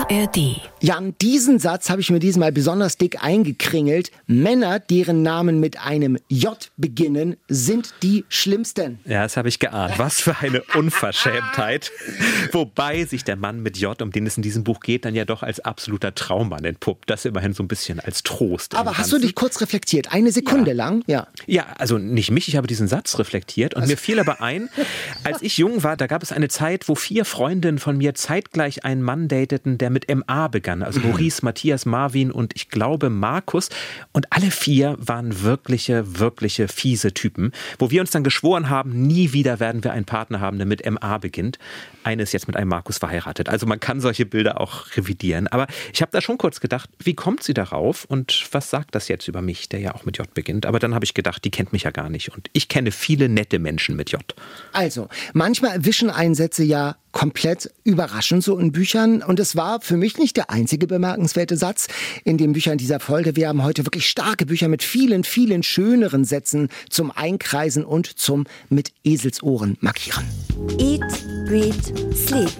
ARD. Jan, diesen Satz habe ich mir diesmal besonders dick eingekringelt. Männer, deren Namen mit einem J beginnen, sind die schlimmsten. Ja, das habe ich geahnt. Was für eine Unverschämtheit. Wobei sich der Mann mit J, um den es in diesem Buch geht, dann ja doch als absoluter Traummann entpuppt. Das immerhin so ein bisschen als Trost. Aber hast du dich kurz reflektiert? Eine Sekunde lang? Ja. Ja, also nicht mich, ich habe diesen Satz reflektiert. Und mir fiel aber ein, als ich jung war, da gab es eine Zeit, wo 4 Freundinnen von mir zeitgleich einen Mann dateten, der mit MA begann. Also Maurice, Matthias, Marvin und ich glaube Markus. Und alle 4 waren wirkliche fiese Typen, wo wir uns dann geschworen haben, nie wieder werden wir einen Partner haben, der mit MA beginnt. Eine ist jetzt mit einem Markus verheiratet. Also man kann solche Bilder auch revidieren. Aber ich habe da schon kurz gedacht, wie kommt sie darauf und was sagt das jetzt über mich, der ja auch mit J beginnt? Aber dann habe ich gedacht, die kennt mich ja gar nicht. Und ich kenne viele nette Menschen mit J. Also, manchmal erwischen Einsätze ja komplett überraschend so in Büchern. Und es war für mich nicht der einzige bemerkenswerte Satz in den Büchern dieser Folge. Wir haben heute wirklich starke Bücher mit vielen schöneren Sätzen zum Einkreisen und zum mit Eselsohren markieren. Eat, Read, Sleep.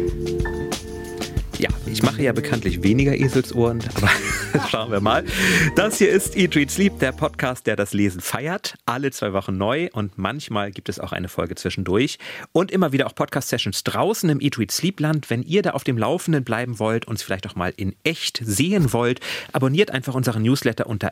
Ja, ich mache ja bekanntlich weniger Eselsohren, aber schauen wir mal. Das hier ist Eat, Read, Sleep, der Podcast, der das Lesen feiert. Alle 2 Wochen neu und manchmal gibt es auch eine Folge zwischendurch. Und immer wieder auch Podcast-Sessions draußen im Eat, Read, Sleep Land. Wenn ihr da auf dem Laufenden bleiben wollt, uns vielleicht auch mal in echt sehen wollt, abonniert einfach unseren Newsletter unter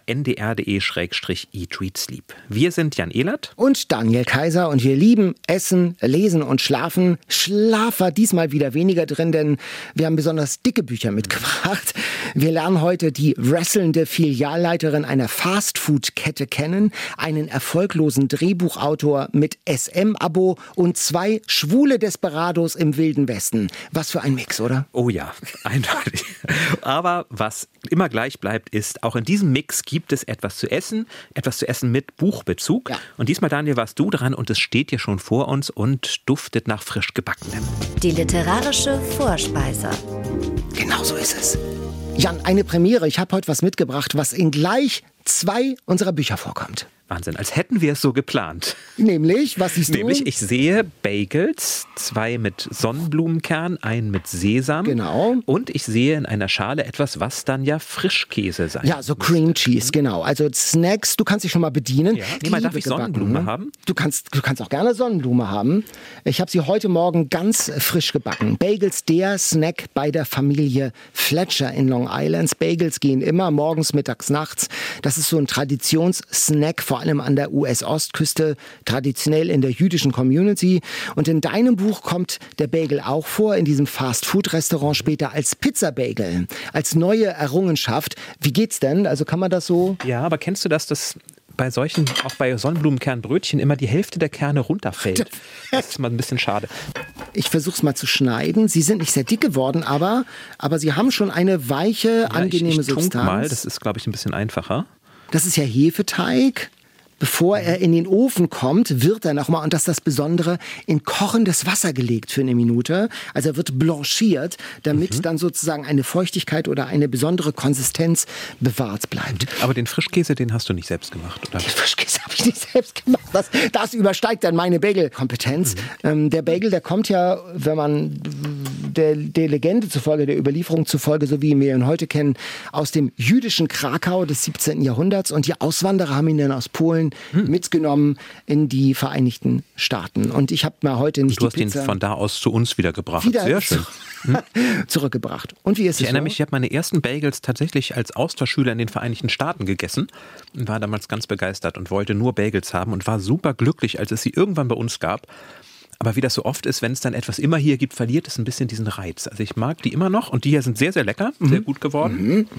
ndr.de/Eat, Read, Sleep. Wir sind Jan Ehlert und Daniel Kaiser und wir lieben Essen, Lesen und Schlafen. Schlaf war diesmal wieder weniger drin, denn wir haben besonders dicke Bücher mitgebracht. Wir lernen heute die wrestlende Filialleiterin einer Fastfood-Kette kennen, einen erfolglosen Drehbuchautor mit SM-Abo und 2 schwule Desperados im Wilden Westen. Was für ein Mix, oder? Oh ja, eindeutig. Aber was immer gleich bleibt, ist, auch in diesem Mix gibt es etwas zu essen mit Buchbezug. Ja. Und diesmal, Daniel, warst du dran und es steht hier schon vor uns und duftet nach frisch Gebackenem. Die literarische Vorspeise. Genau so ist es. Jan, eine Premiere. Ich habe heute was mitgebracht, was in gleich 2 unserer Bücher vorkommt. Wahnsinn, als hätten wir es so geplant. Nämlich, was siehst du? Nämlich, ich sehe Bagels, 2 mit Sonnenblumenkern, einen mit Sesam. Genau. Und ich sehe in einer Schale etwas, was dann ja Frischkäse sein Ja, so Cream Cheese, genau. Also Snacks, du kannst dich schon mal bedienen. Ja. Darf ich Sonnenblume haben? Du kannst auch gerne Sonnenblume haben. Ich habe sie heute Morgen ganz frisch gebacken. Bagels, der Snack bei der Familie Fletcher in Long Island. Bagels gehen immer morgens, mittags, nachts. Das ist so ein Traditionssnack, vor allem an der US-Ostküste, traditionell in der jüdischen Community. Und in deinem Buch kommt der Bagel auch vor, in diesem Fast-Food-Restaurant später als Pizza-Bagel, als neue Errungenschaft. Wie geht's denn? Also kann man das so... Ja, aber kennst du das bei solchen, auch bei Sonnenblumenkernbrötchen, immer die Hälfte der Kerne runterfällt? Das ist mal ein bisschen schade. Ich versuche es mal zu schneiden. Sie sind nicht sehr dick geworden, aber sie haben schon eine weiche, angenehme ich Substanz. Mal, das ist, glaube ich, ein bisschen einfacher. Das ist ja Hefeteig. Bevor er in den Ofen kommt, wird er nochmal, und das ist das Besondere, in kochendes Wasser gelegt für 1 Minute. Also er wird blanchiert, damit dann sozusagen eine Feuchtigkeit oder eine besondere Konsistenz bewahrt bleibt. Aber den Frischkäse, den hast du nicht selbst gemacht, oder? Den Frischkäse habe ich nicht selbst gemacht. Das übersteigt dann meine Bagel-Kompetenz. Der Bagel, der kommt ja, wenn man der Legende zufolge, der Überlieferung zufolge, so wie wir ihn heute kennen, aus dem jüdischen Krakau des 17. Jahrhunderts. Und die Auswanderer haben ihn dann aus Polen mitgenommen in die Vereinigten Staaten. Und ich habe mir heute nicht die Pizza... Du hast ihn von da aus zu uns wieder gebracht. Sehr schön. Zurückgebracht. Und wie ist es? Ich erinnere mich, ich habe meine ersten Bagels tatsächlich als Austauschschüler in den Vereinigten Staaten gegessen und war damals ganz begeistert und wollte nur Bagels haben und war super glücklich, als es sie irgendwann bei uns gab. Aber wie das so oft ist, wenn es dann etwas immer hier gibt, verliert es ein bisschen diesen Reiz. Also ich mag die immer noch und die hier sind sehr, sehr lecker, sehr gut geworden.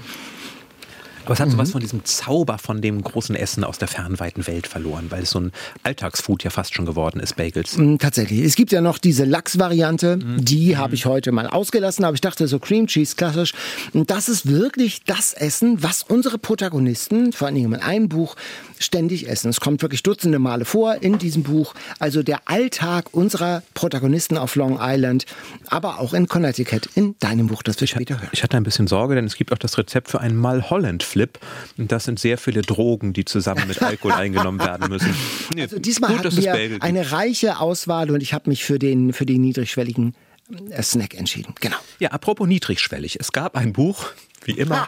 Aber es hat sowas von diesem Zauber von dem großen Essen aus der fernweiten Welt verloren, weil es so ein Alltagsfood ja fast schon geworden ist, Bagels. Tatsächlich. Es gibt ja noch diese Lachs-Variante, die habe ich heute mal ausgelassen, aber ich dachte so Cream Cheese, klassisch. Und das ist wirklich das Essen, was unsere Protagonisten, vor allen Dingen in einem Buch, ständig essen. Es kommt wirklich dutzende Male vor in diesem Buch. Also der Alltag unserer Protagonisten auf Long Island, aber auch in Connecticut, in deinem Buch, das wir später hören. Ich hatte ein bisschen Sorge, denn es gibt auch das Rezept für einen Mulholland-Flip. Und das sind sehr viele Drogen, die zusammen mit Alkohol eingenommen werden müssen. Nee, also diesmal hatten wir eine reiche Auswahl und ich habe mich für den niedrigschwelligen Snack entschieden. Genau. Ja, apropos niedrigschwellig. Es gab ein Buch, wie immer,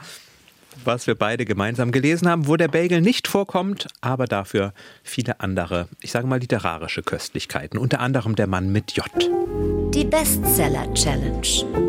was wir beide gemeinsam gelesen haben, wo der Bagel nicht vorkommt, aber dafür viele andere, ich sage mal literarische Köstlichkeiten. Unter anderem Der Mann mit J. Die Bestseller-Challenge.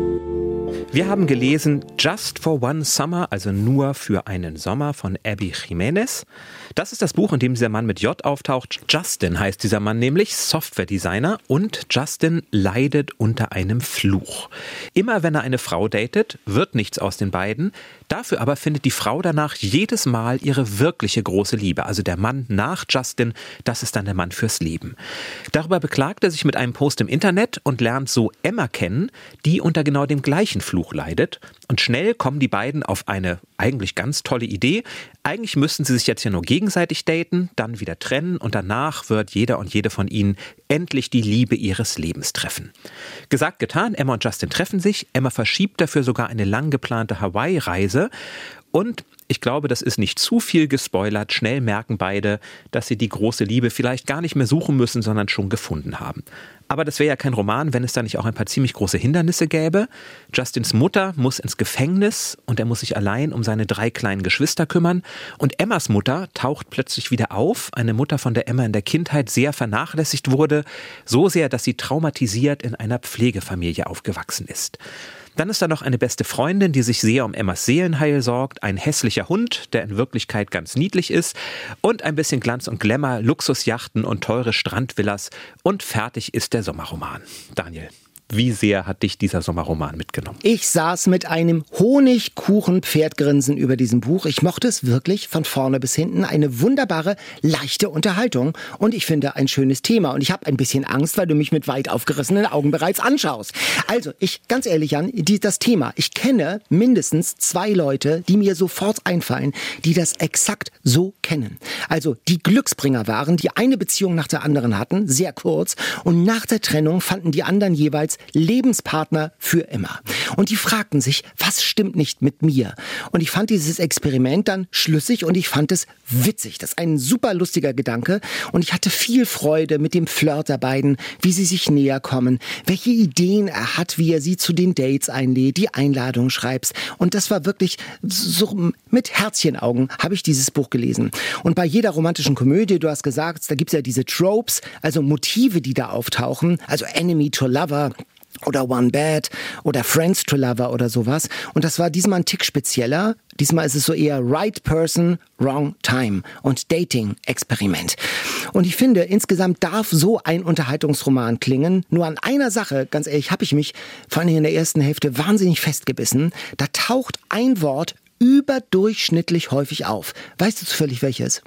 Wir haben gelesen Just for One Summer, also nur für einen Sommer von Abby Jimenez. Das ist das Buch, in dem dieser Mann mit J auftaucht. Justin heißt dieser Mann nämlich, Softwaredesigner, und Justin leidet unter einem Fluch. Immer wenn er eine Frau datet, wird nichts aus den beiden. Dafür aber findet die Frau danach jedes Mal ihre wirkliche große Liebe. Also der Mann nach Justin, das ist dann der Mann fürs Leben. Darüber beklagt er sich mit einem Post im Internet und lernt so Emma kennen, die unter genau dem gleichen Fluch leidet. Und schnell kommen die beiden auf eine eigentlich ganz tolle Idee. Eigentlich müssten sie sich jetzt ja nur gegenseitig daten, dann wieder trennen und danach wird jeder und jede von ihnen endlich die Liebe ihres Lebens treffen. Gesagt, getan, Emma und Justin treffen sich. Emma verschiebt dafür sogar eine lang geplante Hawaii-Reise. Und ich glaube, das ist nicht zu viel gespoilert. Schnell merken beide, dass sie die große Liebe vielleicht gar nicht mehr suchen müssen, sondern schon gefunden haben. Aber das wäre ja kein Roman, wenn es da nicht auch ein paar ziemlich große Hindernisse gäbe. Justins Mutter muss ins Gefängnis und er muss sich allein um seine 3 kleinen Geschwister kümmern. Und Emmas Mutter taucht plötzlich wieder auf. Eine Mutter, von der Emma in der Kindheit sehr vernachlässigt wurde. So sehr, dass sie traumatisiert in einer Pflegefamilie aufgewachsen ist. Dann ist da noch eine beste Freundin, die sich sehr um Emmas Seelenheil sorgt, ein hässlicher Hund, der in Wirklichkeit ganz niedlich ist und ein bisschen Glanz und Glamour, Luxusjachten und teure Strandvillas und fertig ist der Sommerroman. Daniel, wie sehr hat dich dieser Sommerroman mitgenommen? Ich saß mit einem Honigkuchen-Pferdgrinsen über diesem Buch. Ich mochte es wirklich von vorne bis hinten. Eine wunderbare, leichte Unterhaltung. Und ich finde ein schönes Thema. Und ich habe ein bisschen Angst, weil du mich mit weit aufgerissenen Augen bereits anschaust. Also, ganz ehrlich, Jan, das Thema. Ich kenne mindestens 2 Leute, die mir sofort einfallen, die das exakt so kennen. Also, die Glücksbringer waren, die eine Beziehung nach der anderen hatten, sehr kurz. Und nach der Trennung fanden die anderen jeweils Lebenspartner für immer. Und die fragten sich, was stimmt nicht mit mir? Und ich fand dieses Experiment dann schlüssig und ich fand es witzig. Das ist ein super lustiger Gedanke und ich hatte viel Freude mit dem Flirt der beiden, wie sie sich näher kommen, welche Ideen er hat, wie er sie zu den Dates einlädt, die Einladung schreibt. Und das war wirklich so mit Herzchenaugen habe ich dieses Buch gelesen. Und bei jeder romantischen Komödie, du hast gesagt, da gibt es ja diese Tropes, also Motive, die da auftauchen, also Enemy to Lover, oder One Bad oder Friends to Lover oder sowas. Und das war diesmal ein Tick spezieller. Diesmal ist es so eher Right Person, Wrong Time und Dating-Experiment. Und ich finde, insgesamt darf so ein Unterhaltungsroman klingen. Nur an einer Sache, ganz ehrlich, habe ich mich vor allem in der ersten Hälfte wahnsinnig festgebissen. Da taucht ein Wort überdurchschnittlich häufig auf. Weißt du zufällig welches?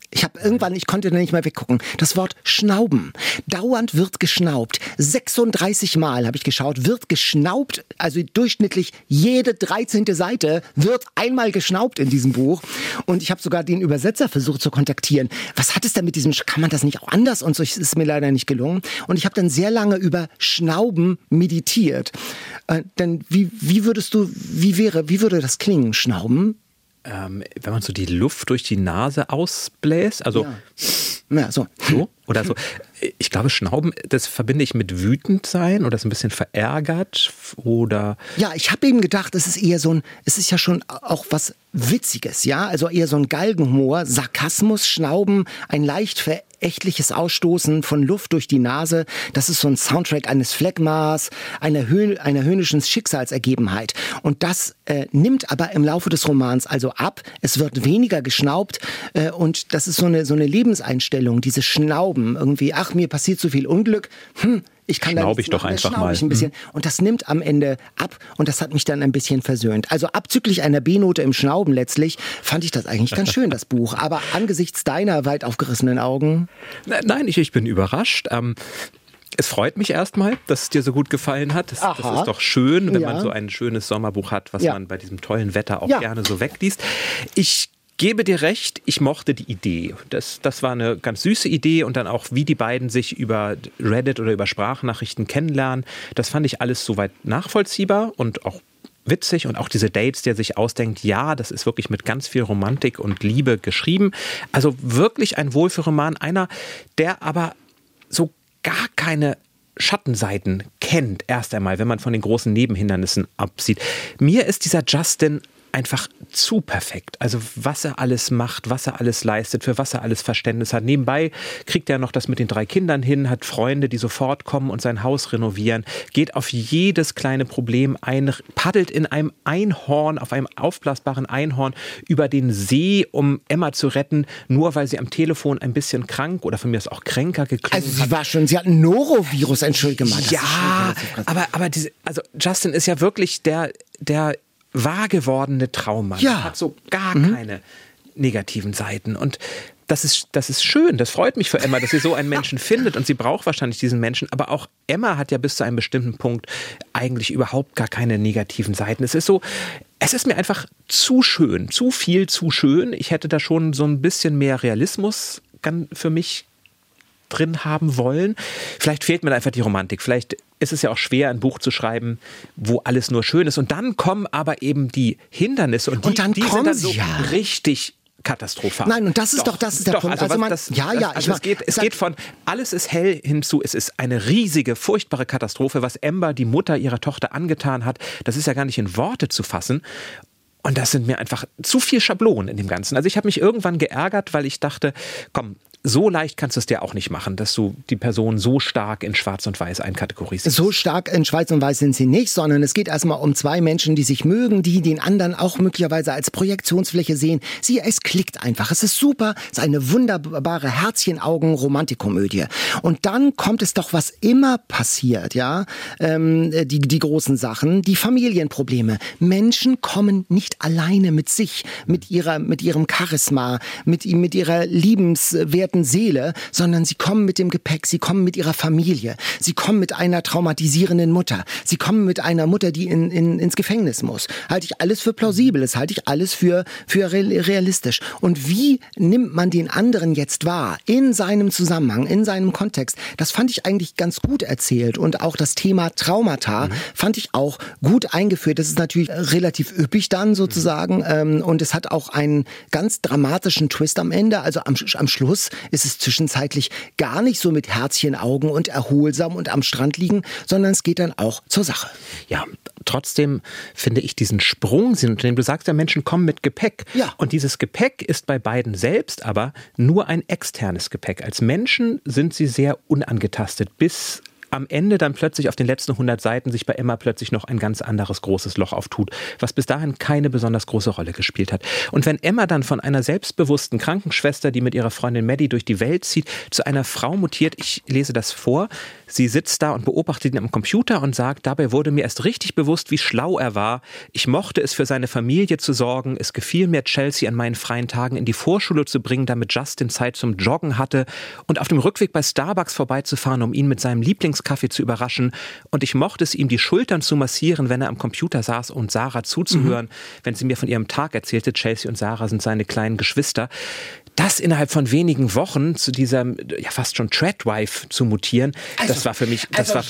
Ich konnte nicht mehr weggucken. Das Wort Schnauben. Dauernd wird geschnaubt. 36 Mal habe ich geschaut, wird geschnaubt. Also durchschnittlich jede 13. Seite wird einmal geschnaubt in diesem Buch. Und ich habe sogar den Übersetzer versucht zu kontaktieren. Was hat es denn mit diesem, kann man das nicht auch anders? Und so ist mir leider nicht gelungen. Und ich habe dann sehr lange über Schnauben meditiert. Denn wie würde das klingen? Schnauben? Wenn man so die Luft durch die Nase ausbläst, also ja, so. Oder so. Ich glaube, Schnauben, das verbinde ich mit wütend sein oder so ein bisschen verärgert oder... Ja, ich habe eben gedacht, es ist ja schon auch was Witziges, ja, also eher so ein Galgenhumor, Sarkasmus, Schnauben, ein leicht verächtliches Ausstoßen von Luft durch die Nase. Das ist so ein Soundtrack eines Phlegmas, einer höhnischen Schicksalsergebenheit. Und das nimmt aber im Laufe des Romans also ab. Es wird weniger geschnaubt und das ist so eine Lebenseinstellung, diese Schnauben irgendwie. Ach, mir passiert so viel Unglück. Ich kann da schnaube ich doch einfach mal. Ein bisschen. Und das nimmt am Ende ab und das hat mich dann ein bisschen versöhnt. Also abzüglich einer B-Note im Schnauben letztlich fand ich das eigentlich ganz schön, das Buch. Aber angesichts deiner weit aufgerissenen Augen... Nein, ich bin überrascht. Es freut mich erstmal, dass es dir so gut gefallen hat. Das ist doch schön, wenn man so ein schönes Sommerbuch hat, was man bei diesem tollen Wetter auch gerne so wegliest. Ich gebe dir recht, ich mochte die Idee. Das war eine ganz süße Idee und dann auch, wie die beiden sich über Reddit oder über Sprachnachrichten kennenlernen. Das fand ich alles soweit nachvollziehbar und auch witzig und auch diese Dates, die er sich ausdenkt, ja, das ist wirklich mit ganz viel Romantik und Liebe geschrieben. Also wirklich ein Wohlfühlroman, einer, der aber so gar keine Schattenseiten kennt. erkennt, erst einmal, wenn man von den großen Nebenhindernissen absieht. Mir ist dieser Justin einfach zu perfekt. Also was er alles macht, was er alles leistet, für was er alles Verständnis hat. Nebenbei kriegt er noch das mit den 3 Kindern hin, hat Freunde, die sofort kommen und sein Haus renovieren, geht auf jedes kleine Problem ein, paddelt in einem Einhorn, auf einem aufblasbaren Einhorn über den See, um Emma zu retten, nur weil sie am Telefon ein bisschen krank oder von mir aus auch kränker geklungen hat. Sie hat ein Norovirus, entschuldige mal. Ja, aber Justin ist ja wirklich der wahr gewordene Traummann. Ja. Er hat so gar keine negativen Seiten. Und das ist schön. Das freut mich für Emma, dass sie so einen Menschen findet. Und sie braucht wahrscheinlich diesen Menschen. Aber auch Emma hat ja bis zu einem bestimmten Punkt eigentlich überhaupt gar keine negativen Seiten. Es ist mir einfach zu schön. Zu viel zu schön. Ich hätte da schon so ein bisschen mehr Realismus für mich drin haben wollen. Vielleicht fehlt mir einfach die Romantik. Vielleicht ist es ja auch schwer, ein Buch zu schreiben, wo alles nur schön ist. Und dann kommen aber eben die Hindernisse und die sind dann so richtig katastrophal. Nein, und das ist der Punkt. Es geht von alles ist hell hinzu, es ist eine riesige, furchtbare Katastrophe, was Amber, die Mutter ihrer Tochter, angetan hat. Das ist ja gar nicht in Worte zu fassen. Und das sind mir einfach zu viel Schablonen in dem Ganzen. Also ich habe mich irgendwann geärgert, weil ich dachte, komm, so leicht kannst du es dir auch nicht machen, dass du die Person so stark in Schwarz und Weiß einkategorisierst. So stark in Schwarz und Weiß sind sie nicht, sondern es geht erstmal um 2 Menschen, die sich mögen, die den anderen auch möglicherweise als Projektionsfläche sehen. Es klickt einfach. Es ist super. Es ist eine wunderbare Herzchenaugen-Romantikkomödie. Und dann kommt es doch, was immer passiert, ja, die großen Sachen, die Familienprobleme. Menschen kommen nicht alleine mit sich, mit ihrem Charisma, mit ihrer liebenswerten Seele, sondern sie kommen mit dem Gepäck, sie kommen mit ihrer Familie, sie kommen mit einer traumatisierenden Mutter, sie kommen mit einer Mutter, die ins Gefängnis muss. Halte ich alles für plausibel, das halte ich alles für realistisch. Und wie nimmt man den anderen jetzt wahr? In seinem Zusammenhang, in seinem Kontext. Das fand ich eigentlich ganz gut erzählt. Und auch das Thema Traumata fand ich auch gut eingeführt. Das ist natürlich relativ üppig dann sozusagen. Und es hat auch einen ganz dramatischen Twist am Ende. Also am Schluss ist es zwischenzeitlich gar nicht so mit Herzchenaugen und erholsam und am Strand liegen, sondern es geht dann auch zur Sache. Ja, trotzdem finde ich diesen Sprung, denn du sagst ja, Menschen kommen mit Gepäck. Ja. Und dieses Gepäck ist bei beiden selbst aber nur ein externes Gepäck. Als Menschen sind sie sehr unangetastet, bis am Ende dann plötzlich auf den letzten 100 Seiten sich bei Emma plötzlich noch ein ganz anderes großes Loch auftut, was bis dahin keine besonders große Rolle gespielt hat. Und wenn Emma dann von einer selbstbewussten Krankenschwester, die mit ihrer Freundin Maddie durch die Welt zieht, zu einer Frau mutiert, ich lese das vor, sie sitzt da und beobachtet ihn am Computer und sagt, dabei wurde mir erst richtig bewusst, wie schlau er war. Ich mochte es, für seine Familie zu sorgen. Es gefiel mir, Chelsea an meinen freien Tagen in die Vorschule zu bringen, damit Justin Zeit zum Joggen hatte und auf dem Rückweg bei Starbucks vorbeizufahren, um ihn mit seinem Lieblingskaffee zu überraschen. Und ich mochte es, ihm die Schultern zu massieren, wenn er am Computer saß und Sarah zuzuhören, wenn sie mir von ihrem Tag erzählte. Chelsea und Sarah sind seine kleinen Geschwister. Das innerhalb von wenigen Wochen zu dieser fast schon Tradwife zu mutieren, das war für mich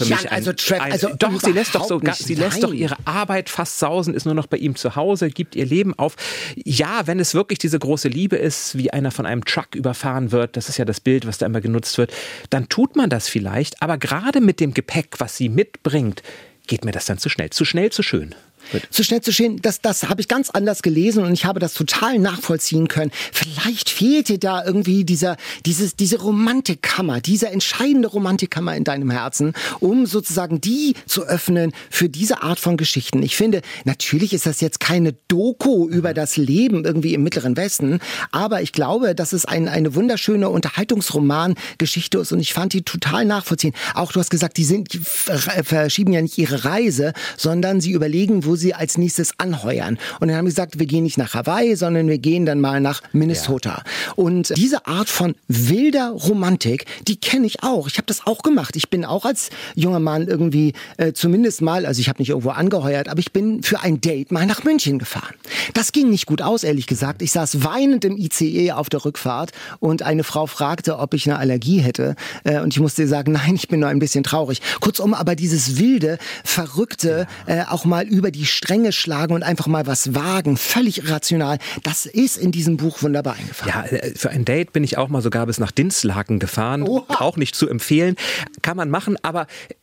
sie lässt doch ihre Arbeit fast sausen, ist nur noch bei ihm zu Hause, gibt ihr Leben auf. Ja, wenn es wirklich diese große Liebe ist, wie einer von einem Truck überfahren wird, das ist ja das Bild, was da immer genutzt wird, dann tut man das vielleicht, aber gerade mit dem Gepäck, was sie mitbringt, geht mir das dann zu schnell, zu schön. Zu schnell zu stehen, das habe ich ganz anders gelesen und ich habe das total nachvollziehen können. Vielleicht fehlte da irgendwie diese Romantikkammer, diese entscheidende Romantikkammer in deinem Herzen, um sozusagen die zu öffnen für diese Art von Geschichten. Ich finde, natürlich ist das jetzt keine Doku über das Leben irgendwie im Mittleren Westen, aber ich glaube, dass es eine wunderschöne Unterhaltungsroman-Geschichte ist und ich fand die total nachvollziehen. Auch du hast gesagt, die verschieben ja nicht ihre Reise, sondern sie überlegen, wo sie als nächstes anheuern. Und dann haben sie gesagt, wir gehen nicht nach Hawaii, sondern wir gehen dann mal nach Minnesota. Ja. Und diese Art von wilder Romantik, die kenne ich auch. Ich habe das auch gemacht. Ich bin auch als junger Mann irgendwie zumindest mal, also ich habe nicht irgendwo angeheuert, aber ich bin für ein Date mal nach München gefahren. Das ging nicht gut aus, ehrlich gesagt. Ich saß weinend im ICE auf der Rückfahrt und eine Frau fragte, ob ich eine Allergie hätte. Und ich musste sagen, nein, ich bin nur ein bisschen traurig. Kurzum, aber dieses wilde, verrückte, auch mal über die Stränge schlagen und einfach mal was wagen, völlig irrational, das ist in diesem Buch wunderbar eingefangen. Ja, für ein Date bin ich auch mal sogar bis nach Dinslaken gefahren. Oha. Auch nicht zu empfehlen. Kann man machen, aber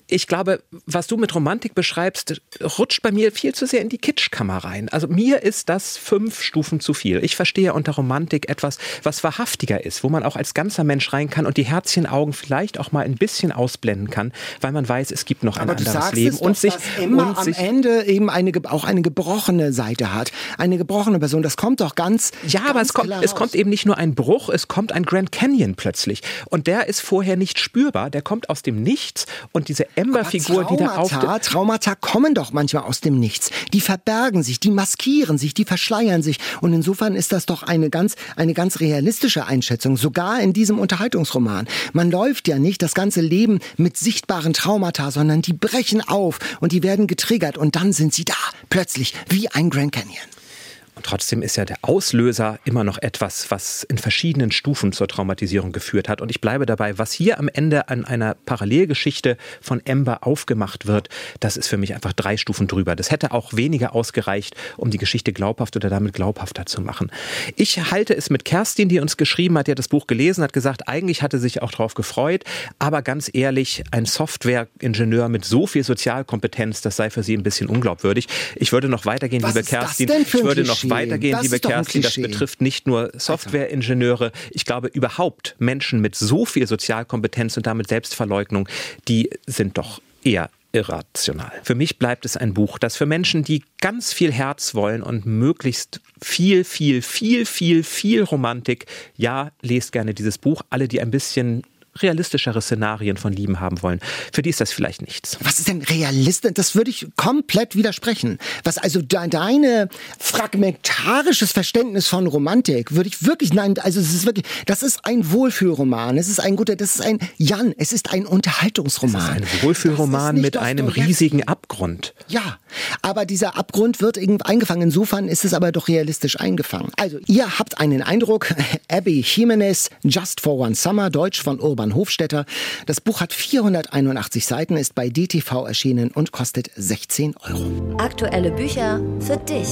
Ich glaube, was du mit Romantik beschreibst, rutscht bei mir viel zu sehr in die Kitschkammer rein. Also mir ist das 5 Stufen zu viel. Ich verstehe unter Romantik etwas, was wahrhaftiger ist, wo man auch als ganzer Mensch rein kann und die Herzchenaugen vielleicht auch mal ein bisschen ausblenden kann, weil man weiß, es gibt noch ein anderes Leben. Und sich immer am Ende eben auch eine gebrochene Seite hat. Eine gebrochene Person, das kommt doch ganz aber es kommt eben nicht nur ein Bruch, es kommt ein Grand Canyon plötzlich. Und der ist vorher nicht spürbar, der kommt aus dem Nichts und diese Ember-Figur, die da auftritt. Traumata kommen doch manchmal aus dem Nichts. Die verbergen sich, die maskieren sich, die verschleiern sich. Und insofern ist das doch eine ganz realistische Einschätzung, sogar in diesem Unterhaltungsroman. Man läuft ja nicht das ganze Leben mit sichtbaren Traumata, sondern die brechen auf und die werden getriggert und dann sind sie da, plötzlich, wie ein Grand Canyon. Und trotzdem ist ja der Auslöser immer noch etwas, was in verschiedenen Stufen zur Traumatisierung geführt hat. Und ich bleibe dabei, was hier am Ende an einer Parallelgeschichte von Ember aufgemacht wird, das ist für mich einfach 3 Stufen drüber. Das hätte auch weniger ausgereicht, um die Geschichte glaubhaft oder damit glaubhafter zu machen. Ich halte es mit Kerstin, die uns geschrieben hat, die hat das Buch gelesen, hat gesagt, eigentlich hatte sich auch darauf gefreut, aber ganz ehrlich, ein Softwareingenieur mit so viel Sozialkompetenz, das sei für sie ein bisschen unglaubwürdig. Ich würde noch weitergehen, liebe Kerstin. Ich würde noch weitergehen, liebe Kerstin, das betrifft nicht nur Softwareingenieure. Ich glaube überhaupt Menschen mit so viel Sozialkompetenz und damit Selbstverleugnung, die sind doch eher irrational. Für mich bleibt es ein Buch, das für Menschen, die ganz viel Herz wollen und möglichst viel Romantik, ja, lest gerne dieses Buch. Alle, die ein bisschen realistischere Szenarien von Lieben haben wollen. Für die ist das vielleicht nichts. Was ist denn realistisch? Das würde ich komplett widersprechen. Was also deine fragmentarisches Verständnis von Romantik würde ich wirklich, das ist ein Wohlfühlroman. Es ist ein Unterhaltungsroman. Es ist ein Wohlfühlroman mit einem riesigen Abgrund. Ja, aber dieser Abgrund wird eingefangen. Insofern ist es aber doch realistisch eingefangen. Also, ihr habt einen Eindruck. Abby Jimenez, Just for One Summer, Deutsch von Urban Hofstetter. Das Buch hat 481 Seiten, ist bei DTV erschienen und kostet 16 €. Aktuelle Bücher für dich.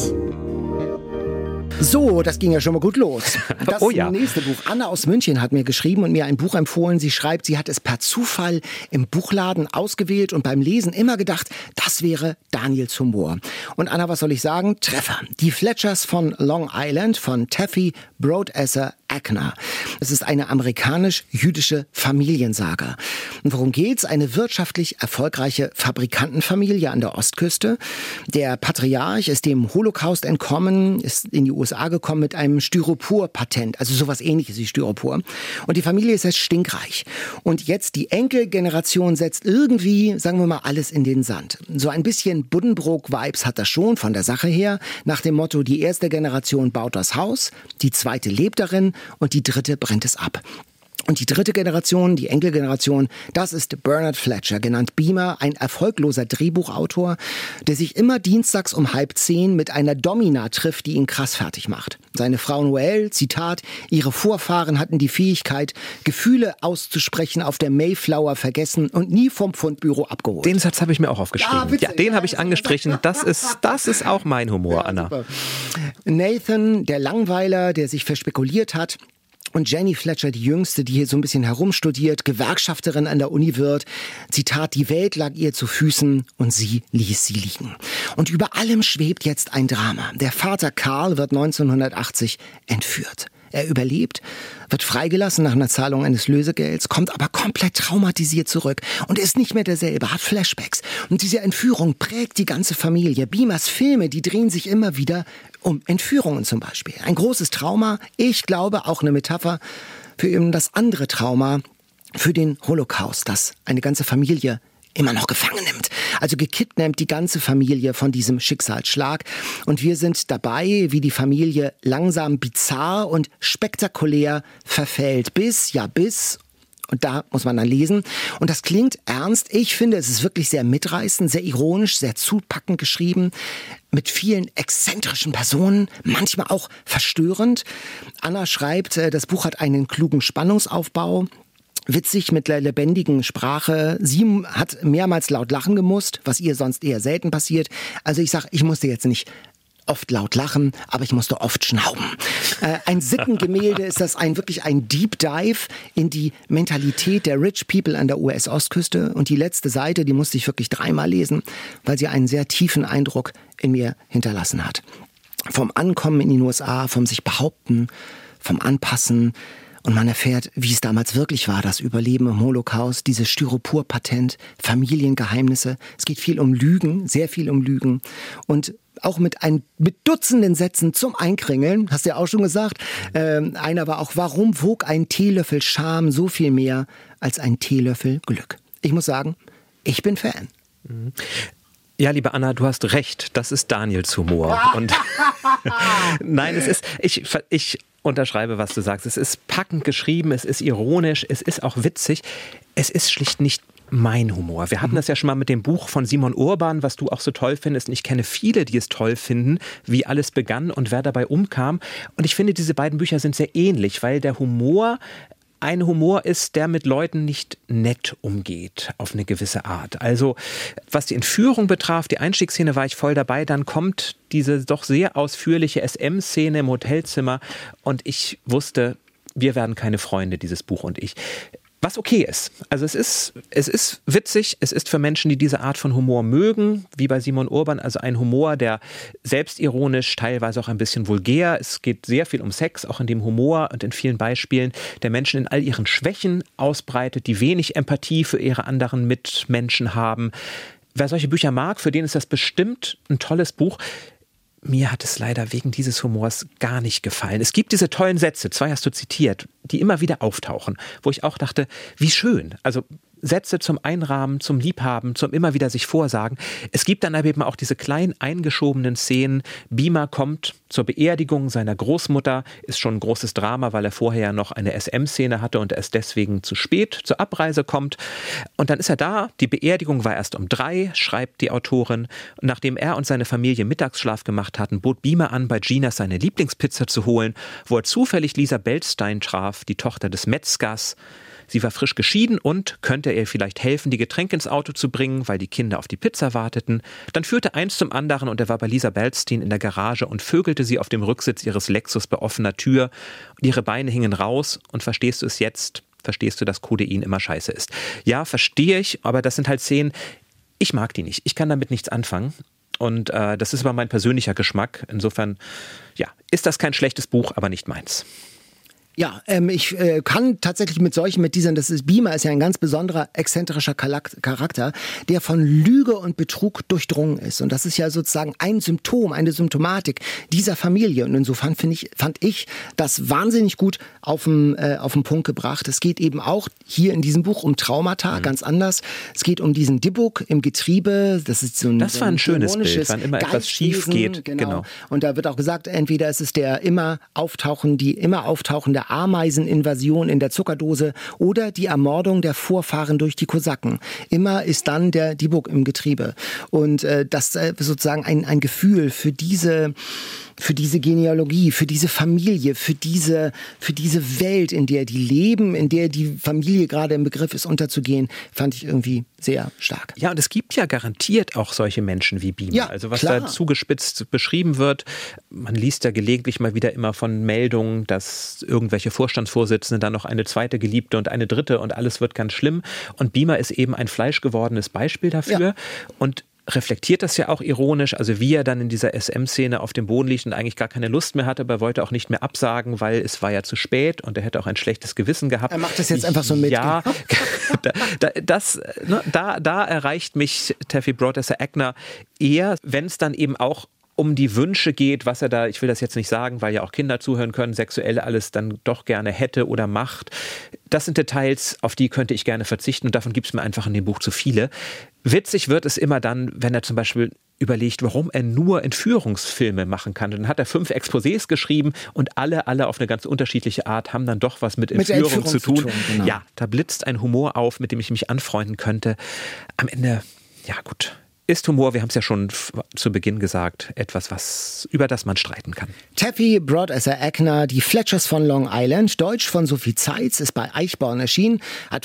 So, das ging ja schon mal gut los. Das nächste Buch. Anna aus München hat mir geschrieben und mir ein Buch empfohlen. Sie schreibt, sie hat es per Zufall im Buchladen ausgewählt und beim Lesen immer gedacht, das wäre Daniels Humor. Und Anna, was soll ich sagen? Treffer. Die Fletchers von Long Island von Taffy Brodesser Ackner. Es ist eine amerikanisch-jüdische Familiensaga. Und worum geht's? Eine wirtschaftlich erfolgreiche Fabrikantenfamilie an der Ostküste. Der Patriarch ist dem Holocaust entkommen, ist in die USA gekommen mit einem Styropor-Patent, also sowas ähnliches wie Styropor. Und die Familie ist jetzt stinkreich. Und jetzt die Enkelgeneration setzt irgendwie, sagen wir mal, alles in den Sand. So ein bisschen Buddenbrook-Vibes hat das schon von der Sache her. Nach dem Motto, die erste Generation baut das Haus, die zweite lebt darin und die dritte brennt es ab. Und die dritte Generation, die Enkelgeneration, das ist Bernard Fletcher, genannt Beamer, ein erfolgloser Drehbuchautor, der sich immer dienstags um 9:30 mit einer Domina trifft, die ihn krass fertig macht. Seine Frau Noelle, Zitat, ihre Vorfahren hatten die Fähigkeit, Gefühle auszusprechen, auf der Mayflower vergessen und nie vom Fundbüro abgeholt. Den Satz habe ich mir auch aufgeschrieben. Ja, den habe ich angestrichen. Das ist auch mein Humor, Anna. Super. Nathan, der Langweiler, der sich verspekuliert hat, und Jenny Fletcher, die Jüngste, die hier so ein bisschen herumstudiert, Gewerkschafterin an der Uni wird. Zitat, die Welt lag ihr zu Füßen und sie ließ sie liegen. Und über allem schwebt jetzt ein Drama. Der Vater Carl wird 1980 entführt. Er überlebt, wird freigelassen nach einer Zahlung eines Lösegelds, kommt aber komplett traumatisiert zurück und ist nicht mehr derselbe, hat Flashbacks. Und diese Entführung prägt die ganze Familie. Beamers Filme, die drehen sich immer wieder um Entführungen zum Beispiel. Ein großes Trauma, ich glaube auch eine Metapher für eben das andere Trauma, für den Holocaust, das eine ganze Familie immer noch gefangen nimmt. Also gekidnappt die ganze Familie von diesem Schicksalsschlag. Und wir sind dabei, wie die Familie langsam bizarr und spektakulär verfällt. Bis, und da muss man dann lesen. Und das klingt ernst. Ich finde, es ist wirklich sehr mitreißend, sehr ironisch, sehr zupackend geschrieben. Mit vielen exzentrischen Personen, manchmal auch verstörend. Anna schreibt, das Buch hat einen klugen Spannungsaufbau. Witzig mit der lebendigen Sprache. Sie hat mehrmals laut lachen gemusst, was ihr sonst eher selten passiert. Also ich sag, ich musste jetzt nicht oft laut lachen, aber ich musste oft schnauben. Ein Sittengemälde ist das, wirklich ein Deep Dive in die Mentalität der Rich People an der US-Ostküste. Und die letzte Seite, die musste ich wirklich 3-mal lesen, weil sie einen sehr tiefen Eindruck in mir hinterlassen hat. Vom Ankommen in den USA, vom sich behaupten, vom Anpassen. Und man erfährt, wie es damals wirklich war, das Überleben im Holocaust, dieses Styropor-Patent, Familiengeheimnisse. Es geht viel um Lügen, sehr viel um Lügen. Und auch mit Dutzenden Sätzen zum Einkringeln, hast du ja auch schon gesagt. Einer war auch, warum wog ein Teelöffel Scham so viel mehr als ein Teelöffel Glück? Ich muss sagen, ich bin Fan. Ja, liebe Anna, du hast recht. Das ist Daniels Humor. Und nein, es ist, ich unterschreibe, was du sagst. Es ist packend geschrieben, es ist ironisch, es ist auch witzig. Es ist schlicht nicht mein Humor. Wir hatten das ja schon mal mit dem Buch von Simon Urban, was du auch so toll findest. Und ich kenne viele, die es toll finden, wie alles begann und wer dabei umkam. Und ich finde, diese beiden Bücher sind sehr ähnlich, weil der Humor ein Humor ist, der mit Leuten nicht nett umgeht, auf eine gewisse Art. Also, was die Entführung betraf, die Einstiegsszene war ich voll dabei, dann kommt diese doch sehr ausführliche SM-Szene im Hotelzimmer und ich wusste, wir werden keine Freunde, dieses Buch und ich. Was okay ist. Also es ist witzig, es ist für Menschen, die diese Art von Humor mögen, wie bei Simon Urban, also ein Humor, der selbstironisch, teilweise auch ein bisschen vulgär, es geht sehr viel um Sex, auch in dem Humor und in vielen Beispielen, der Menschen in all ihren Schwächen ausbreitet, die wenig Empathie für ihre anderen Mitmenschen haben. Wer solche Bücher mag, für den ist das bestimmt ein tolles Buch. Mir hat es leider wegen dieses Humors gar nicht gefallen. Es gibt diese tollen Sätze, 2 hast du zitiert, die immer wieder auftauchen, wo ich auch dachte, wie schön. Also Sätze zum Einrahmen, zum Liebhaben, zum immer wieder sich vorsagen. Es gibt dann aber eben auch diese kleinen eingeschobenen Szenen. Beamer kommt zur Beerdigung seiner Großmutter, ist schon ein großes Drama, weil er vorher ja noch eine SM-Szene hatte und erst deswegen zu spät zur Abreise kommt. Und dann ist er da, die Beerdigung war erst um 3, schreibt die Autorin. Und nachdem er und seine Familie Mittagsschlaf gemacht hatten, bot Beamer an, bei Gina seine Lieblingspizza zu holen, wo er zufällig Lisa Belstein traf, die Tochter des Metzgers. Sie war frisch geschieden und könnte ihr vielleicht helfen, die Getränke ins Auto zu bringen, weil die Kinder auf die Pizza warteten. Dann führte eins zum anderen und er war bei Lisa Belstein in der Garage und vögelte sie auf dem Rücksitz ihres Lexus bei offener Tür. Und ihre Beine hingen raus und verstehst du es jetzt? Verstehst du, dass Codein immer scheiße ist? Ja, verstehe ich, aber das sind halt Szenen, ich mag die nicht. Ich kann damit nichts anfangen. Und das ist aber mein persönlicher Geschmack. Insofern, ja, ist das kein schlechtes Buch, aber nicht meins. Ja, ich kann tatsächlich mit diesen, Beamer ist ja ein ganz besonderer, exzentrischer Charakter, der von Lüge und Betrug durchdrungen ist. Und das ist ja sozusagen ein Symptom, eine Symptomatik dieser Familie. Und insofern fand ich das wahnsinnig gut auf den Punkt gebracht. Es geht eben auch hier in diesem Buch um Traumata, ganz anders. Es geht um diesen Dybbuk im Getriebe. Das war ein schönes Bild, wann immer etwas schief geht. Genau. Und da wird auch gesagt, entweder ist es die immer auftauchende Ameiseninvasion in der Zuckerdose oder die Ermordung der Vorfahren durch die Kosaken. Immer ist dann der Dybbuk im Getriebe. Und das sozusagen ein Gefühl für diese Genealogie, für diese Familie, für diese Welt, in der die leben, in der die Familie gerade im Begriff ist, unterzugehen, fand ich irgendwie sehr stark. Ja, und es gibt ja garantiert auch solche Menschen wie Beamer. Ja, also was klar. da zugespitzt beschrieben wird, man liest ja gelegentlich mal wieder immer von Meldungen, dass irgendwelche Vorstandsvorsitzende dann noch eine zweite Geliebte und eine dritte und alles wird ganz schlimm. Und Beamer ist eben ein fleischgewordenes Beispiel dafür. Ja. Und reflektiert das ja auch ironisch, also wie er dann in dieser SM-Szene auf dem Boden liegt und eigentlich gar keine Lust mehr hatte, aber er wollte auch nicht mehr absagen, weil es war ja zu spät und er hätte auch ein schlechtes Gewissen gehabt. Er macht das jetzt einfach so mit. Ja, da erreicht mich Taffy Brodesser-Akner eher, wenn es dann eben auch um die Wünsche geht, was er da, ich will das jetzt nicht sagen, weil ja auch Kinder zuhören können, sexuell alles dann doch gerne hätte oder macht. Das sind Details, auf die könnte ich gerne verzichten und davon gibt es mir einfach in dem Buch zu viele. Witzig wird es immer dann, wenn er zum Beispiel überlegt, warum er nur Entführungsfilme machen kann. Und dann hat er 5 Exposés geschrieben und alle auf eine ganz unterschiedliche Art haben dann doch was mit Entführung zu tun. Genau. Ja, da blitzt ein Humor auf, mit dem ich mich anfreunden könnte. Am Ende, ja gut, ist Humor, wir haben es ja schon zu Beginn gesagt, etwas, über das man streiten kann. Taffy Brodesser-Eckner, die Fletchers von Long Island, Deutsch von Sophie Zeitz, ist bei Eichborn erschienen, hat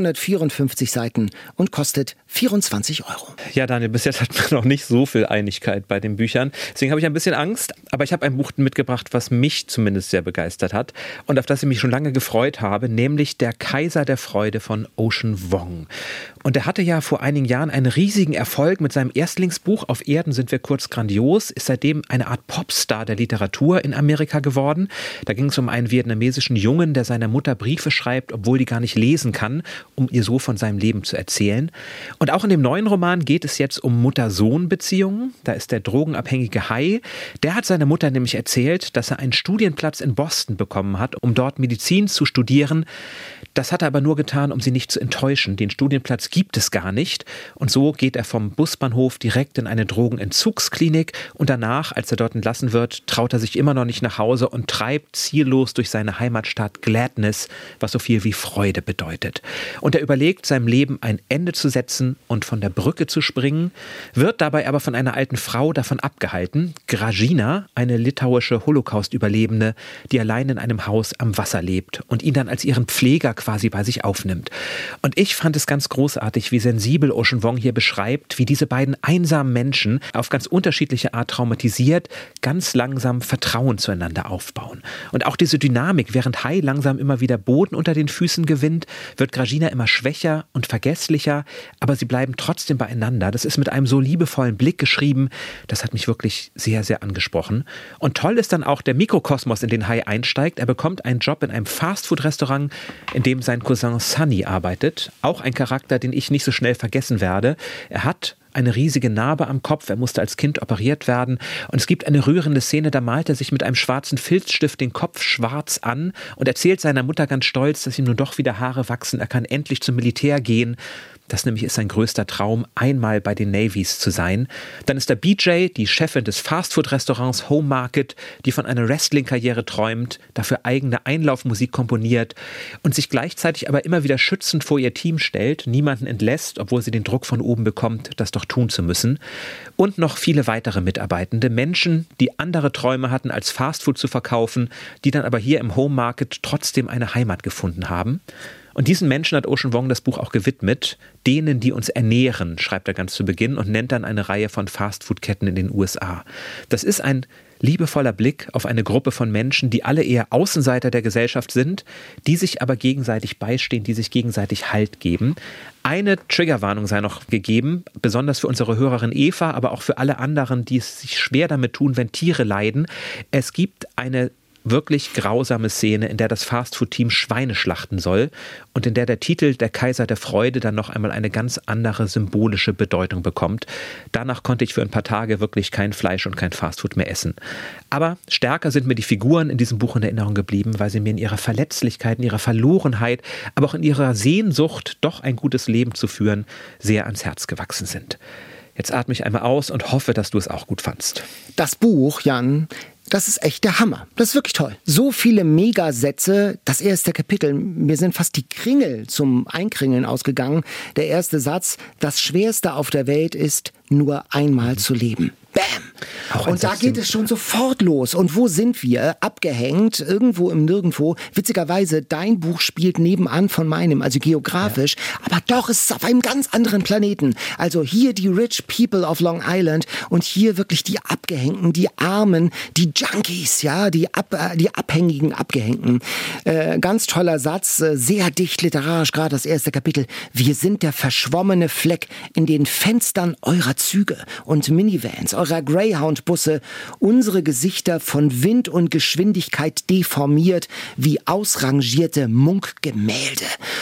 554 Seiten und kostet 24 €. Ja, Daniel, bis jetzt hat man noch nicht so viel Einigkeit bei den Büchern. Deswegen habe ich ein bisschen Angst, aber ich habe ein Buch mitgebracht, was mich zumindest sehr begeistert hat und auf das ich mich schon lange gefreut habe, nämlich Der Kaiser der Freude von Ocean Vuong. Und er hatte ja vor einigen Jahren einen riesigen Erfolg mit seinem Erstlingsbuch Auf Erden sind wir kurz grandios, ist seitdem eine Art Popstar der Literatur in Amerika geworden. Da ging es um einen vietnamesischen Jungen, der seiner Mutter Briefe schreibt, obwohl die gar nicht lesen kann, um ihr so von seinem Leben zu erzählen. Und auch in dem neuen Roman geht es jetzt um Mutter-Sohn-Beziehungen. Da ist der drogenabhängige Hai. Der hat seiner Mutter nämlich erzählt, dass er einen Studienplatz in Boston bekommen hat, um dort Medizin zu studieren. Das hat er aber nur getan, um sie nicht zu enttäuschen. Den Studienplatz gibt es gar nicht. Und so geht er vom Busbahnhof direkt in eine Drogenentzugsklinik. Und danach, als er dort entlassen wird, traut er sich immer noch nicht nach Hause und treibt ziellos durch seine Heimatstadt Gladness, was so viel wie Freude bedeutet. Und er überlegt, seinem Leben ein Ende zu setzen und von der Brücke zu springen, wird dabei aber von einer alten Frau davon abgehalten, Grażyna, eine litauische Holocaust-Überlebende, die allein in einem Haus am Wasser lebt und ihn dann als ihren Pfleger quasi bei sich aufnimmt. Und ich fand es ganz großartig, wie sensibel Ocean Vuong hier beschreibt, wie diese beiden einsamen Menschen auf ganz unterschiedliche Art traumatisiert, ganz langsam Vertrauen zueinander aufbauen. Und auch diese Dynamik, während Hai langsam immer wieder Boden unter den Füßen gewinnt, wird Grażyna immer schwächer und vergesslicher, aber sie bleiben trotzdem beieinander. Das ist mit einem so liebevollen Blick geschrieben, das hat mich wirklich sehr, sehr angesprochen. Und toll ist dann auch der Mikrokosmos, in den Hai einsteigt. Er bekommt einen Job in einem Fastfood-Restaurant, in dem sein Cousin Sunny arbeitet. Auch ein Charakter, den ich nicht so schnell vergessen werde. Er hat eine riesige Narbe am Kopf, er musste als Kind operiert werden und es gibt eine rührende Szene, da malt er sich mit einem schwarzen Filzstift den Kopf schwarz an und erzählt seiner Mutter ganz stolz, dass ihm nun doch wieder Haare wachsen, er kann endlich zum Militär gehen. Das nämlich ist sein größter Traum, einmal bei den Navys zu sein. Dann ist da BJ, die Chefin des Fastfood-Restaurants Home Market, die von einer Wrestling-Karriere träumt, dafür eigene Einlaufmusik komponiert und sich gleichzeitig aber immer wieder schützend vor ihr Team stellt, niemanden entlässt, obwohl sie den Druck von oben bekommt, das doch tun zu müssen. Und noch viele weitere Mitarbeitende, Menschen, die andere Träume hatten, als Fastfood zu verkaufen, die dann aber hier im Home Market trotzdem eine Heimat gefunden haben. Und diesen Menschen hat Ocean Vuong das Buch auch gewidmet, denen, die uns ernähren, schreibt er ganz zu Beginn und nennt dann eine Reihe von Fastfood-Ketten in den USA. Das ist ein liebevoller Blick auf eine Gruppe von Menschen, die alle eher Außenseiter der Gesellschaft sind, die sich aber gegenseitig beistehen, die sich gegenseitig Halt geben. Eine Triggerwarnung sei noch gegeben, besonders für unsere Hörerin Eva, aber auch für alle anderen, die es sich schwer damit tun, wenn Tiere leiden. Es gibt eine wirklich grausame Szene, in der das Fastfood-Team Schweine schlachten soll und in der der Titel Der Kaiser der Freude dann noch einmal eine ganz andere symbolische Bedeutung bekommt. Danach konnte ich für ein paar Tage wirklich kein Fleisch und kein Fastfood mehr essen. Aber stärker sind mir die Figuren in diesem Buch in Erinnerung geblieben, weil sie mir in ihrer Verletzlichkeit, in ihrer Verlorenheit, aber auch in ihrer Sehnsucht, doch ein gutes Leben zu führen, sehr ans Herz gewachsen sind. Jetzt atme ich einmal aus und hoffe, dass du es auch gut fandst. Das Buch, Jan, das ist echt der Hammer. Das ist wirklich toll. So viele Megasätze. Das erste Kapitel, mir sind fast die Kringel zum Einkringeln ausgegangen. Der erste Satz: Das Schwerste auf der Welt ist, nur einmal zu leben. Bam! Und da geht es schon sofort los. Und wo sind wir? Abgehängt, irgendwo im Nirgendwo. Witzigerweise, dein Buch spielt nebenan von meinem, also geografisch. Ja. Aber doch ist es auf einem ganz anderen Planeten. Also hier die Rich People of Long Island und hier wirklich die Abgehängten, die Armen, die Junkies, ja, die abhängigen Abgehängten. Ganz toller Satz, sehr dicht literarisch, gerade das erste Kapitel. Wir sind der verschwommene Fleck in den Fenstern eurer Züge und Minivans, eurer Greyhound-Busse, unsere Gesichter von Wind und Geschwindigkeit deformiert wie ausrangierte Munkgemälde.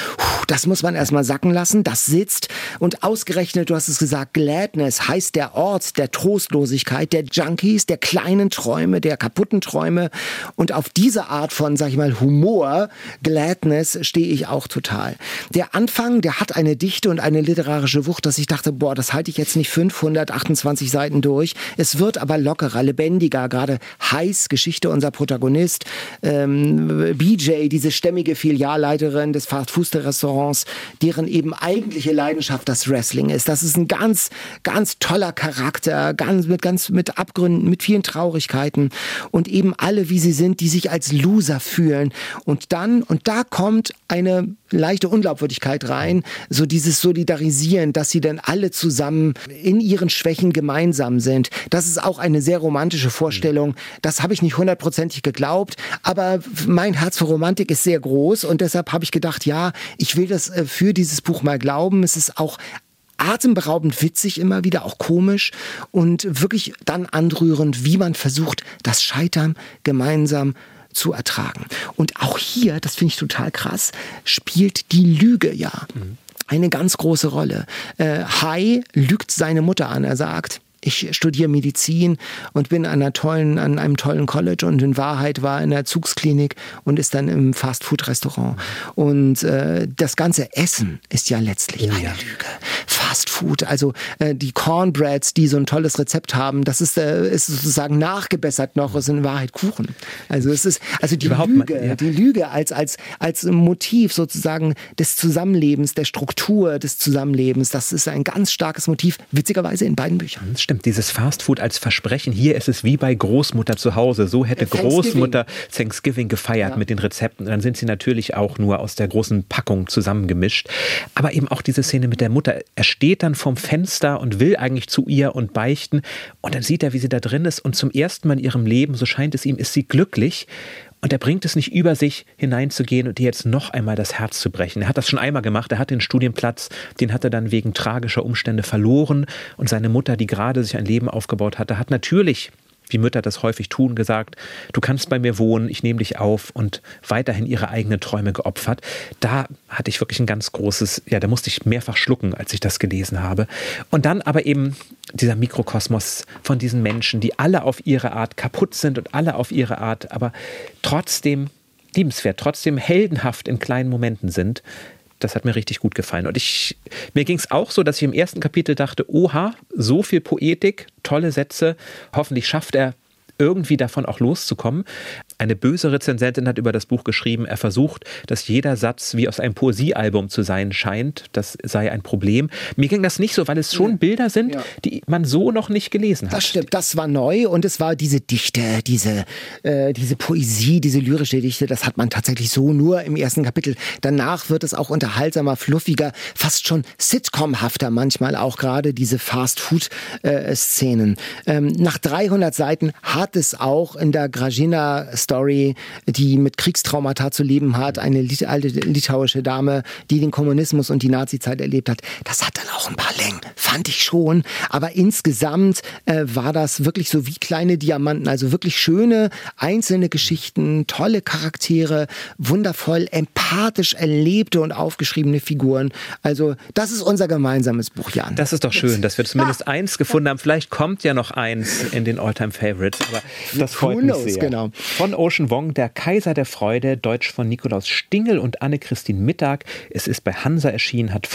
Das muss man erstmal sacken lassen, das sitzt. Und ausgerechnet, du hast es gesagt, Gladness heißt der Ort der Trostlosigkeit, der Junkies, der kleinen Träume, der kaputten Träume. Und auf diese Art von, sag ich mal, Humor, Gladness, stehe ich auch total. Der Anfang, der hat eine Dichte und eine literarische Wucht, dass ich dachte, boah, das halte ich jetzt nicht 528 Seiten durch. Es wird aber lockerer, lebendiger, gerade heiß, Geschichte unser Protagonist, BJ, diese stämmige Filialleiterin des Fast-Food-Restaurants, deren eben eigentliche Leidenschaft das Wrestling ist. Das ist ein ganz, ganz toller Charakter, mit Abgründen, mit vielen Traurigkeiten und eben alle, wie sie sind, die sich als Loser fühlen. Und da kommt eine leichte Unglaubwürdigkeit rein, so dieses Solidarisieren, dass sie dann alle zusammen in ihren Schwächen gemeinsam sind. Das ist auch eine sehr romantische Vorstellung. Das habe ich nicht 100%ig geglaubt, aber mein Herz für Romantik ist sehr groß und deshalb habe ich gedacht, ja, ich will das für dieses Buch mal glauben. Es ist auch atemberaubend witzig immer wieder, auch komisch und wirklich dann anrührend, wie man versucht, das Scheitern gemeinsam zu ertragen. Und auch hier, das finde ich total krass, spielt die Lüge eine ganz große Rolle. Hai lügt seine Mutter an. Er sagt, ich studiere Medizin und bin an einem tollen College und in Wahrheit war in der Zugsklinik und ist dann im Fast-Food-Restaurant. Und das ganze Essen ist ja letztlich eine Lüge. Fast-Food, also die Cornbreads, die so ein tolles Rezept haben, das ist sozusagen nachgebessert noch, ist in Wahrheit Kuchen. Also es ist die Lüge als Motiv sozusagen des Zusammenlebens, der Struktur des Zusammenlebens, das ist ein ganz starkes Motiv, witzigerweise in beiden Büchern. Das stimmt, dieses Fastfood als Versprechen. Hier ist es wie bei Großmutter zu Hause. So hätte Großmutter Thanksgiving gefeiert mit den Rezepten. Und dann sind sie natürlich auch nur aus der großen Packung zusammengemischt. Aber eben auch diese Szene mit der Mutter. Er steht dann vorm Fenster und will eigentlich zu ihr und beichten. Und dann sieht er, wie sie da drin ist. Und zum ersten Mal in ihrem Leben, so scheint es ihm, ist sie glücklich. Und er bringt es nicht über sich, hineinzugehen und ihr jetzt noch einmal das Herz zu brechen. Er hat das schon einmal gemacht. Er hat den Studienplatz, den hat er dann wegen tragischer Umstände verloren. Und seine Mutter, die gerade sich ein Leben aufgebaut hatte, hat natürlich, wie Mütter das häufig tun, gesagt, du kannst bei mir wohnen, ich nehme dich auf und weiterhin ihre eigenen Träume geopfert. Da hatte ich wirklich ein ganz großes, da musste ich mehrfach schlucken, als ich das gelesen habe. Und dann aber eben dieser Mikrokosmos von diesen Menschen, die alle auf ihre Art kaputt sind und alle auf ihre Art, aber trotzdem liebenswert, trotzdem heldenhaft in kleinen Momenten sind. Das hat mir richtig gut gefallen. Und mir ging es auch so, dass ich im ersten Kapitel dachte, oha, so viel Poetik, tolle Sätze, hoffentlich schafft er irgendwie davon auch loszukommen. Eine böse Rezensentin hat über das Buch geschrieben, er versucht, dass jeder Satz wie aus einem Poesiealbum zu sein scheint. Das sei ein Problem. Mir ging das nicht so, weil es schon Bilder sind, die man so noch nicht gelesen hat. Das stimmt, das war neu und es war diese Dichte, diese Poesie, diese lyrische Dichte, das hat man tatsächlich so nur im ersten Kapitel. Danach wird es auch unterhaltsamer, fluffiger, fast schon sitcomhafter manchmal auch gerade diese Fast-Food-Szenen. Nach 300 Seiten hat es auch in der Grażyna-Story, die mit Kriegstraumata zu leben hat, eine alte litauische Dame, die den Kommunismus und die Nazizeit erlebt hat. Das hat dann auch ein paar Längen, fand ich schon. Aber insgesamt war das wirklich so wie kleine Diamanten, also wirklich schöne einzelne Geschichten, tolle Charaktere, wundervoll, empathisch erlebte und aufgeschriebene Figuren. Also das ist unser gemeinsames Buch, Jan. Das ist doch schön, dass wir zumindest eins gefunden haben. Vielleicht kommt ja noch eins in den All-Time-Favorites. Aber das freut mich sehr. Genau. Von Ocean Vuong, Der Kaiser der Freude, Deutsch von Nikolaus Stingel und Anne-Christine Mittag. Es ist bei Hansa erschienen, hat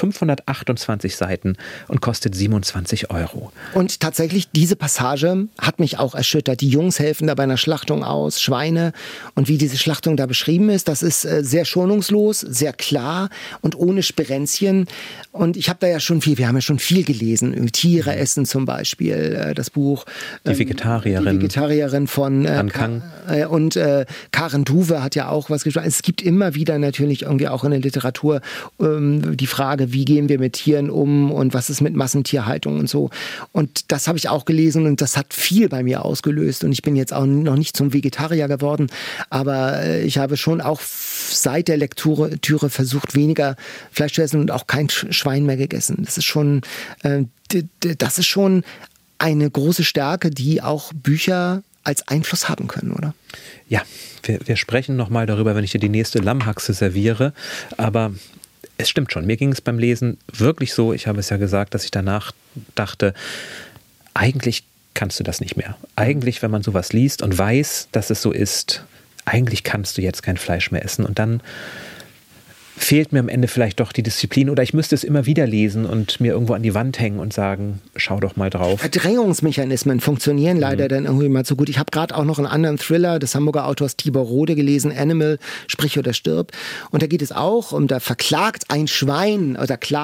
528 Seiten und kostet 27 €. Und tatsächlich, diese Passage hat mich auch erschüttert. Die Jungs helfen da bei einer Schlachtung aus, Schweine. Und wie diese Schlachtung da beschrieben ist, das ist sehr schonungslos, sehr klar und ohne Sperenzchen. Und ich habe da ja schon wir haben ja schon viel gelesen. Tiere essen zum Beispiel, das Buch. Die Vegetarierin von Kang. Und Karen Duwe hat ja auch was geschrieben. Es gibt immer wieder natürlich irgendwie auch in der Literatur die Frage, wie gehen wir mit Tieren um und was ist mit Massentierhaltung und so. Und das habe ich auch gelesen und das hat viel bei mir ausgelöst. Und ich bin jetzt auch noch nicht zum Vegetarier geworden, aber ich habe schon auch seit der Lektüre versucht, weniger Fleisch zu essen und auch kein Schwein mehr gegessen. Das ist schon eine große Stärke, die auch Bücher als Einfluss haben können, oder? Ja, wir sprechen nochmal darüber, wenn ich dir die nächste Lammhaxe serviere, aber es stimmt schon, mir ging es beim Lesen wirklich so, ich habe es ja gesagt, dass ich danach dachte, eigentlich kannst du das nicht mehr. Eigentlich, wenn man sowas liest und weiß, dass es so ist, eigentlich kannst du jetzt kein Fleisch mehr essen und dann fehlt mir am Ende vielleicht doch die Disziplin oder ich müsste es immer wieder lesen und mir irgendwo an die Wand hängen und sagen, schau doch mal drauf. Verdrängungsmechanismen funktionieren leider dann irgendwie mal so gut. Ich habe gerade auch noch einen anderen Thriller des Hamburger Autors Tibor Rode gelesen, Animal, Sprich oder stirb. Und da geht es auch da verklagt ein Schwein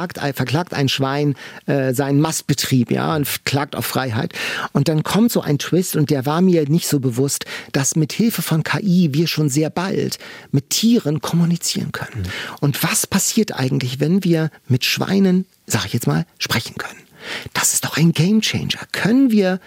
seinen Mastbetrieb, ja, und klagt auf Freiheit. Und dann kommt so ein Twist und der war mir nicht so bewusst, dass mit Hilfe von KI wir schon sehr bald mit Tieren kommunizieren können. Und was passiert eigentlich, wenn wir mit Schweinen, sag ich jetzt mal, sprechen können? Das ist doch ein Gamechanger. Können wir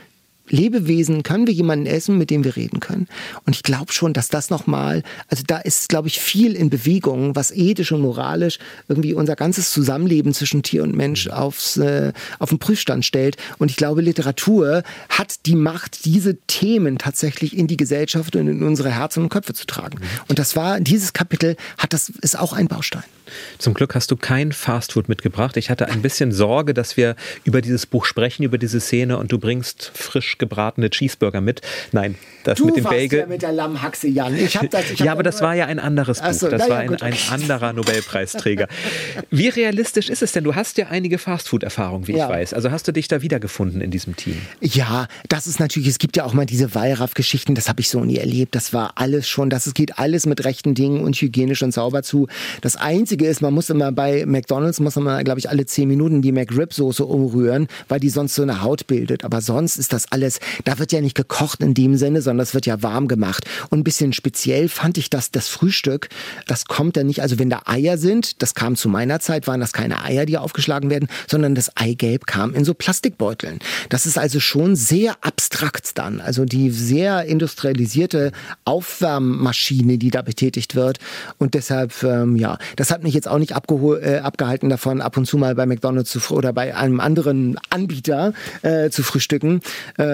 jemanden essen, mit dem wir reden können? Und ich glaube schon, dass das nochmal, also da ist, glaube ich, viel in Bewegung, was ethisch und moralisch irgendwie unser ganzes Zusammenleben zwischen Tier und Mensch auf den Prüfstand stellt. Und ich glaube, Literatur hat die Macht, diese Themen tatsächlich in die Gesellschaft und in unsere Herzen und Köpfe zu tragen. Und dieses Kapitel ist auch ein Baustein. Zum Glück hast du kein Fastfood mitgebracht. Ich hatte ein bisschen Sorge, dass wir über dieses Buch sprechen, über diese Szene und du bringst frisch gebratene Cheeseburger mit. Nein, das mit dem Bagel. Du warst ja mit der Lammhaxe, Jan. Aber das war ja ein anderes Buch. Das war ein anderer Nobelpreisträger. Wie realistisch ist es denn? Du hast ja einige Fastfood-Erfahrungen, wie ich weiß. Also hast du dich da wiedergefunden in diesem Team? Ja, das ist natürlich, es gibt ja auch mal diese Wallraff-Geschichten, das habe ich so nie erlebt. Das war alles schon, es geht alles mit rechten Dingen und hygienisch und sauber zu. Das Einzige ist, man muss immer bei McDonald's, glaube ich, alle 10 Minuten die McRib-Soße umrühren, weil die sonst so eine Haut bildet. Aber sonst ist das alles, da wird ja nicht gekocht in dem Sinne, sondern das wird ja warm gemacht. Und ein bisschen speziell fand ich das Frühstück, das kommt ja nicht, also wenn da Eier sind, das kam zu meiner Zeit, waren das keine Eier, die aufgeschlagen werden, sondern das Eigelb kam in so Plastikbeuteln. Das ist also schon sehr abstrakt dann, also die sehr industrialisierte Aufwärmmaschine, die da betätigt wird. Und deshalb, das hat mich jetzt auch nicht abgehalten davon, ab und zu mal bei McDonald's oder bei einem anderen Anbieter zu frühstücken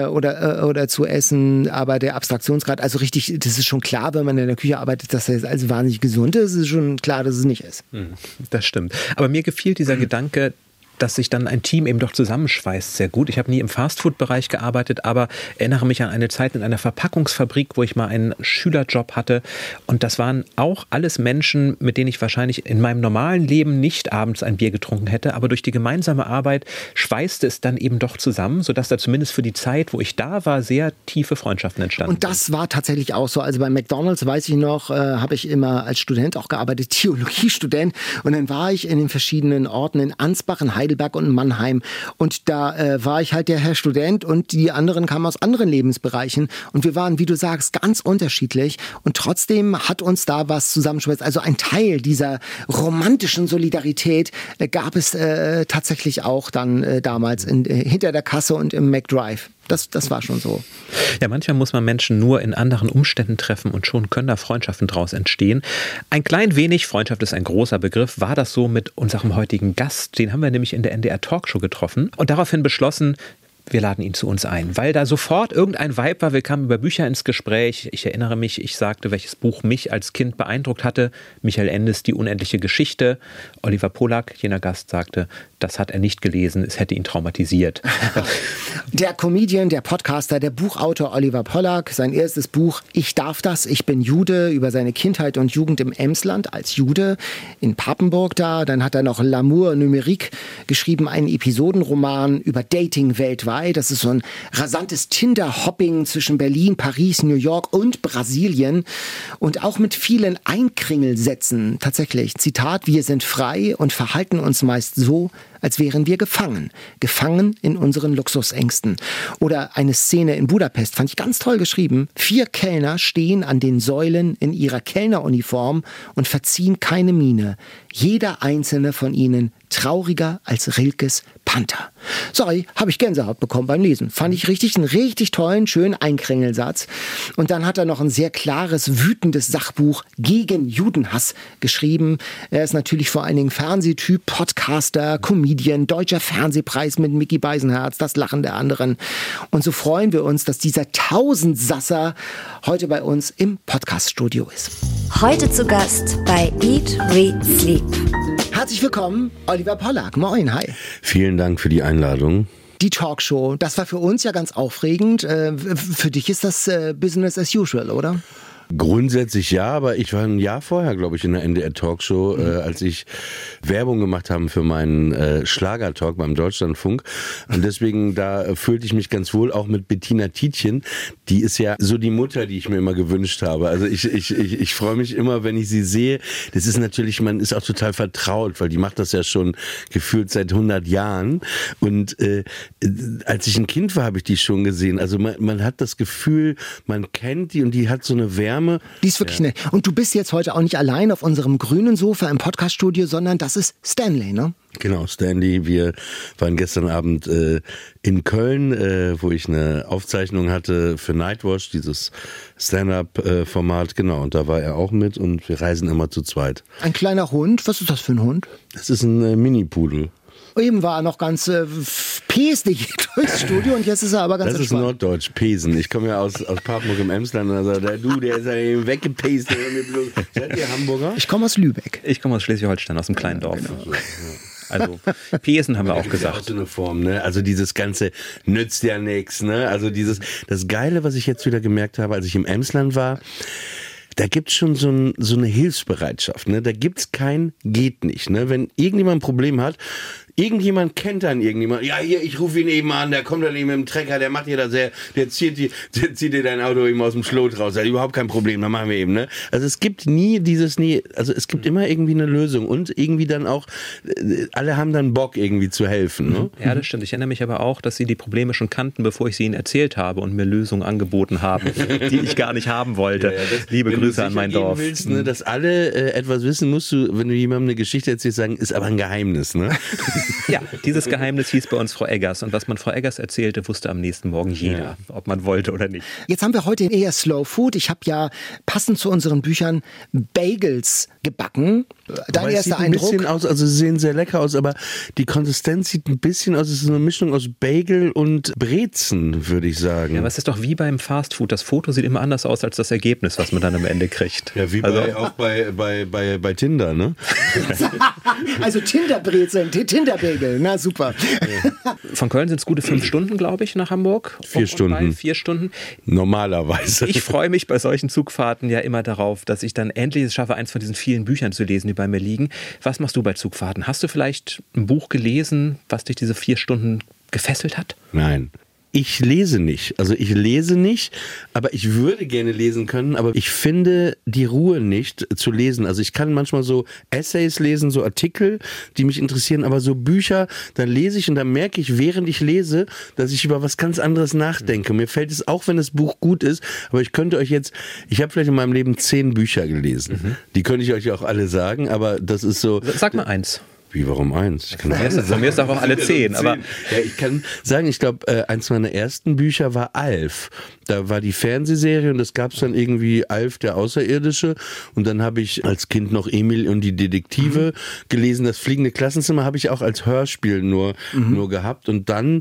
oder zu essen. Aber der Abstraktionsgrad, also richtig, das ist schon klar, wenn man in der Küche arbeitet, dass das also wahnsinnig gesund ist. Es ist schon klar, dass es nicht ist. Das stimmt. Aber mir gefiel dieser Gedanke, dass sich dann ein Team eben doch zusammenschweißt, sehr gut. Ich habe nie im Fastfood-Bereich gearbeitet, aber erinnere mich an eine Zeit in einer Verpackungsfabrik, wo ich mal einen Schülerjob hatte. Und das waren auch alles Menschen, mit denen ich wahrscheinlich in meinem normalen Leben nicht abends ein Bier getrunken hätte. Aber durch die gemeinsame Arbeit schweißte es dann eben doch zusammen, sodass da zumindest für die Zeit, wo ich da war, sehr tiefe Freundschaften entstanden. Und das war tatsächlich auch so. Also bei McDonald's, weiß ich noch, habe ich immer als Student auch gearbeitet, Theologiestudent. Und dann war ich in den verschiedenen Orten in Ansbach, in Heidelberg und Mannheim. Und da war ich halt der Herr Student und die anderen kamen aus anderen Lebensbereichen. Und wir waren, wie du sagst, ganz unterschiedlich. Und trotzdem hat uns da was zusammengeschweißt. Also ein Teil dieser romantischen Solidarität gab es tatsächlich auch dann damals hinter der Kasse und im McDrive. Das war schon so. Ja, manchmal muss man Menschen nur in anderen Umständen treffen und schon können da Freundschaften draus entstehen. Ein klein wenig, Freundschaft ist ein großer Begriff, war das so mit unserem heutigen Gast. Den haben wir nämlich in der NDR Talkshow getroffen und daraufhin beschlossen, wir laden ihn zu uns ein, weil da sofort irgendein Vibe war. Wir kamen über Bücher ins Gespräch. Ich erinnere mich, ich sagte, welches Buch mich als Kind beeindruckt hatte. Michael Endes, Die unendliche Geschichte. Oliver Polak, jener Gast, sagte, das hat er nicht gelesen, es hätte ihn traumatisiert. Der Comedian, der Podcaster, der Buchautor Oliver Polak, sein erstes Buch Ich darf das, ich bin Jude, über seine Kindheit und Jugend im Emsland als Jude in Papenburg da. Dann hat er noch L'amour numérique geschrieben, einen Episodenroman über Dating weltweit. Das ist so ein rasantes Tinder-Hopping zwischen Berlin, Paris, New York und Brasilien und auch mit vielen Einkringelsätzen. Tatsächlich, Zitat, wir sind frei und verhalten uns meist so, als wären wir gefangen. Gefangen in unseren Luxusängsten. Oder eine Szene in Budapest, fand ich ganz toll geschrieben. 4 Kellner stehen an den Säulen in ihrer Kellneruniform und verziehen keine Miene. Jeder einzelne von ihnen trauriger als Rilkes Panther. Sorry, habe ich Gänsehaut bekommen beim Lesen. Fand ich einen richtig tollen, schönen Einkringelsatz. Und dann hat er noch ein sehr klares, wütendes Sachbuch gegen Judenhass geschrieben. Er ist natürlich vor allen Dingen Fernsehtyp, Podcaster, Comedian, Deutscher Fernsehpreis mit Micky Beisenherz, das Lachen der anderen. Und so freuen wir uns, dass dieser Tausendsasser heute bei uns im Podcaststudio ist. Heute zu Gast bei Eat, Read, Sleep. Herzlich willkommen, Oliver Polak. Moin, hi. Vielen Dank für die Einladung. Die Talkshow, das war für uns ja ganz aufregend. Für dich ist das Business as usual, oder? Grundsätzlich ja, aber ich war ein Jahr vorher, glaube ich, in der NDR Talkshow, als ich Werbung gemacht habe für meinen Schlagertalk beim Deutschlandfunk. Und deswegen, da fühlte ich mich ganz wohl, auch mit Bettina Tietjen. Die ist ja so die Mutter, die ich mir immer gewünscht habe. Also ich freue mich immer, wenn ich sie sehe. Das ist natürlich, man ist auch total vertraut, weil die macht das ja schon gefühlt seit 100 Jahren. Und als ich ein Kind war, habe ich die schon gesehen. Also man hat das Gefühl, man kennt die und die hat so eine Wärme. Die ist wirklich nett. Und du bist jetzt heute auch nicht allein auf unserem grünen Sofa im Podcaststudio, sondern das ist Stanley, ne? Genau, Stanley. Wir waren gestern Abend in Köln, wo ich eine Aufzeichnung hatte für Nightwatch, dieses Stand-up-Format. Genau, und da war er auch mit und wir reisen immer zu zweit. Ein kleiner Hund. Was ist das für ein Hund? Das ist ein Mini-Pudel. Eben war er noch ganz pestig durchs Studio und jetzt ist er aber ganz Das entspannt. ist Norddeutsch, Pesen. Ich komme ja aus Papenburg im Emsland und da sagt er, der ist ja eben weggepest. Seid ihr Hamburger? Ich komme aus Lübeck. Ich komme aus Schleswig-Holstein, aus einem kleinen Dorf. Genau. Also Pesen haben wir auch Auch gesagt. so eine Form, ne? Also dieses ganze nützt ja nichts, ne? Also das Geile, was ich jetzt wieder gemerkt habe, als ich im Emsland war, da gibt's schon so eine Hilfsbereitschaft, ne? Da gibt's kein geht nicht, ne? Wenn irgendjemand ein Problem hat, irgendjemand kennt dann irgendjemand. Ja, hier, ich rufe ihn eben an, der kommt dann eben mit dem Trecker, der macht dir das, der zieht dir dein Auto eben aus dem Schlot raus. Also überhaupt kein Problem, dann machen wir eben, ne? Also es gibt also es gibt immer irgendwie eine Lösung und irgendwie dann auch, alle haben dann Bock irgendwie zu helfen, ne? Ja, das stimmt. Ich erinnere mich aber auch, dass sie die Probleme schon kannten, bevor ich sie ihnen erzählt habe und mir Lösungen angeboten haben, die ich gar nicht haben wollte. Ja, Liebe Grüße an mein Dorf. Willst, ne, dass alle etwas wissen, musst du, wenn du jemandem eine Geschichte erzählst, sagen, ist aber ein Geheimnis, ne? Ja, dieses Geheimnis hieß bei uns Frau Eggers. Und was man Frau Eggers erzählte, wusste am nächsten Morgen jeder, ob man wollte oder nicht. Jetzt haben wir heute eher Slow Food. Ich habe ja passend zu unseren Büchern Bagels gebacken. Dein Aber es erster sieht ein Eindruck? bisschen aus, also sie sehen sehr lecker aus, aber die Konsistenz sieht ein bisschen aus, es ist eine Mischung aus Bagel und Brezen, würde ich sagen. Ja, aber es ist doch wie beim Fastfood. Das Foto sieht immer anders aus als das Ergebnis, was man dann am Ende kriegt. Ja, wie auch bei Tinder, ne? Also Tinderbrezeln, Tinderbagel, na super. Von Köln sind es gute 5 Stunden, glaube ich, nach Hamburg. 4 Stunden. 4 Stunden. Normalerweise. Ich freue mich bei solchen Zugfahrten ja immer darauf, dass ich dann endlich es schaffe, eins von diesen vielen Büchern zu lesen, die bei mir liegen. Was machst du bei Zugfahrten? Hast du vielleicht ein Buch gelesen, was dich diese 4 Stunden gefesselt hat? Nein. Ich lese nicht. Also ich lese nicht, aber ich würde gerne lesen können, aber ich finde die Ruhe nicht zu lesen. Also ich kann manchmal so Essays lesen, so Artikel, die mich interessieren, aber so Bücher, dann lese ich und dann merke ich, während ich lese, dass ich über was ganz anderes nachdenke. Mir fällt es, auch wenn das Buch gut ist, aber ich könnte euch jetzt, ich habe vielleicht in meinem Leben 10 Bücher gelesen. Die könnte ich euch auch alle sagen, aber das ist so... Sag mal eins. Wie, warum eins? Ich kann Von mir ist auch alle 10. Aber ja, ich kann sagen, ich glaube, eins meiner ersten Bücher war Alf. Da war die Fernsehserie und es gab dann irgendwie Alf, der Außerirdische. Und dann habe ich als Kind noch Emil und die Detektive gelesen. Das fliegende Klassenzimmer habe ich auch als Hörspiel nur gehabt. Und dann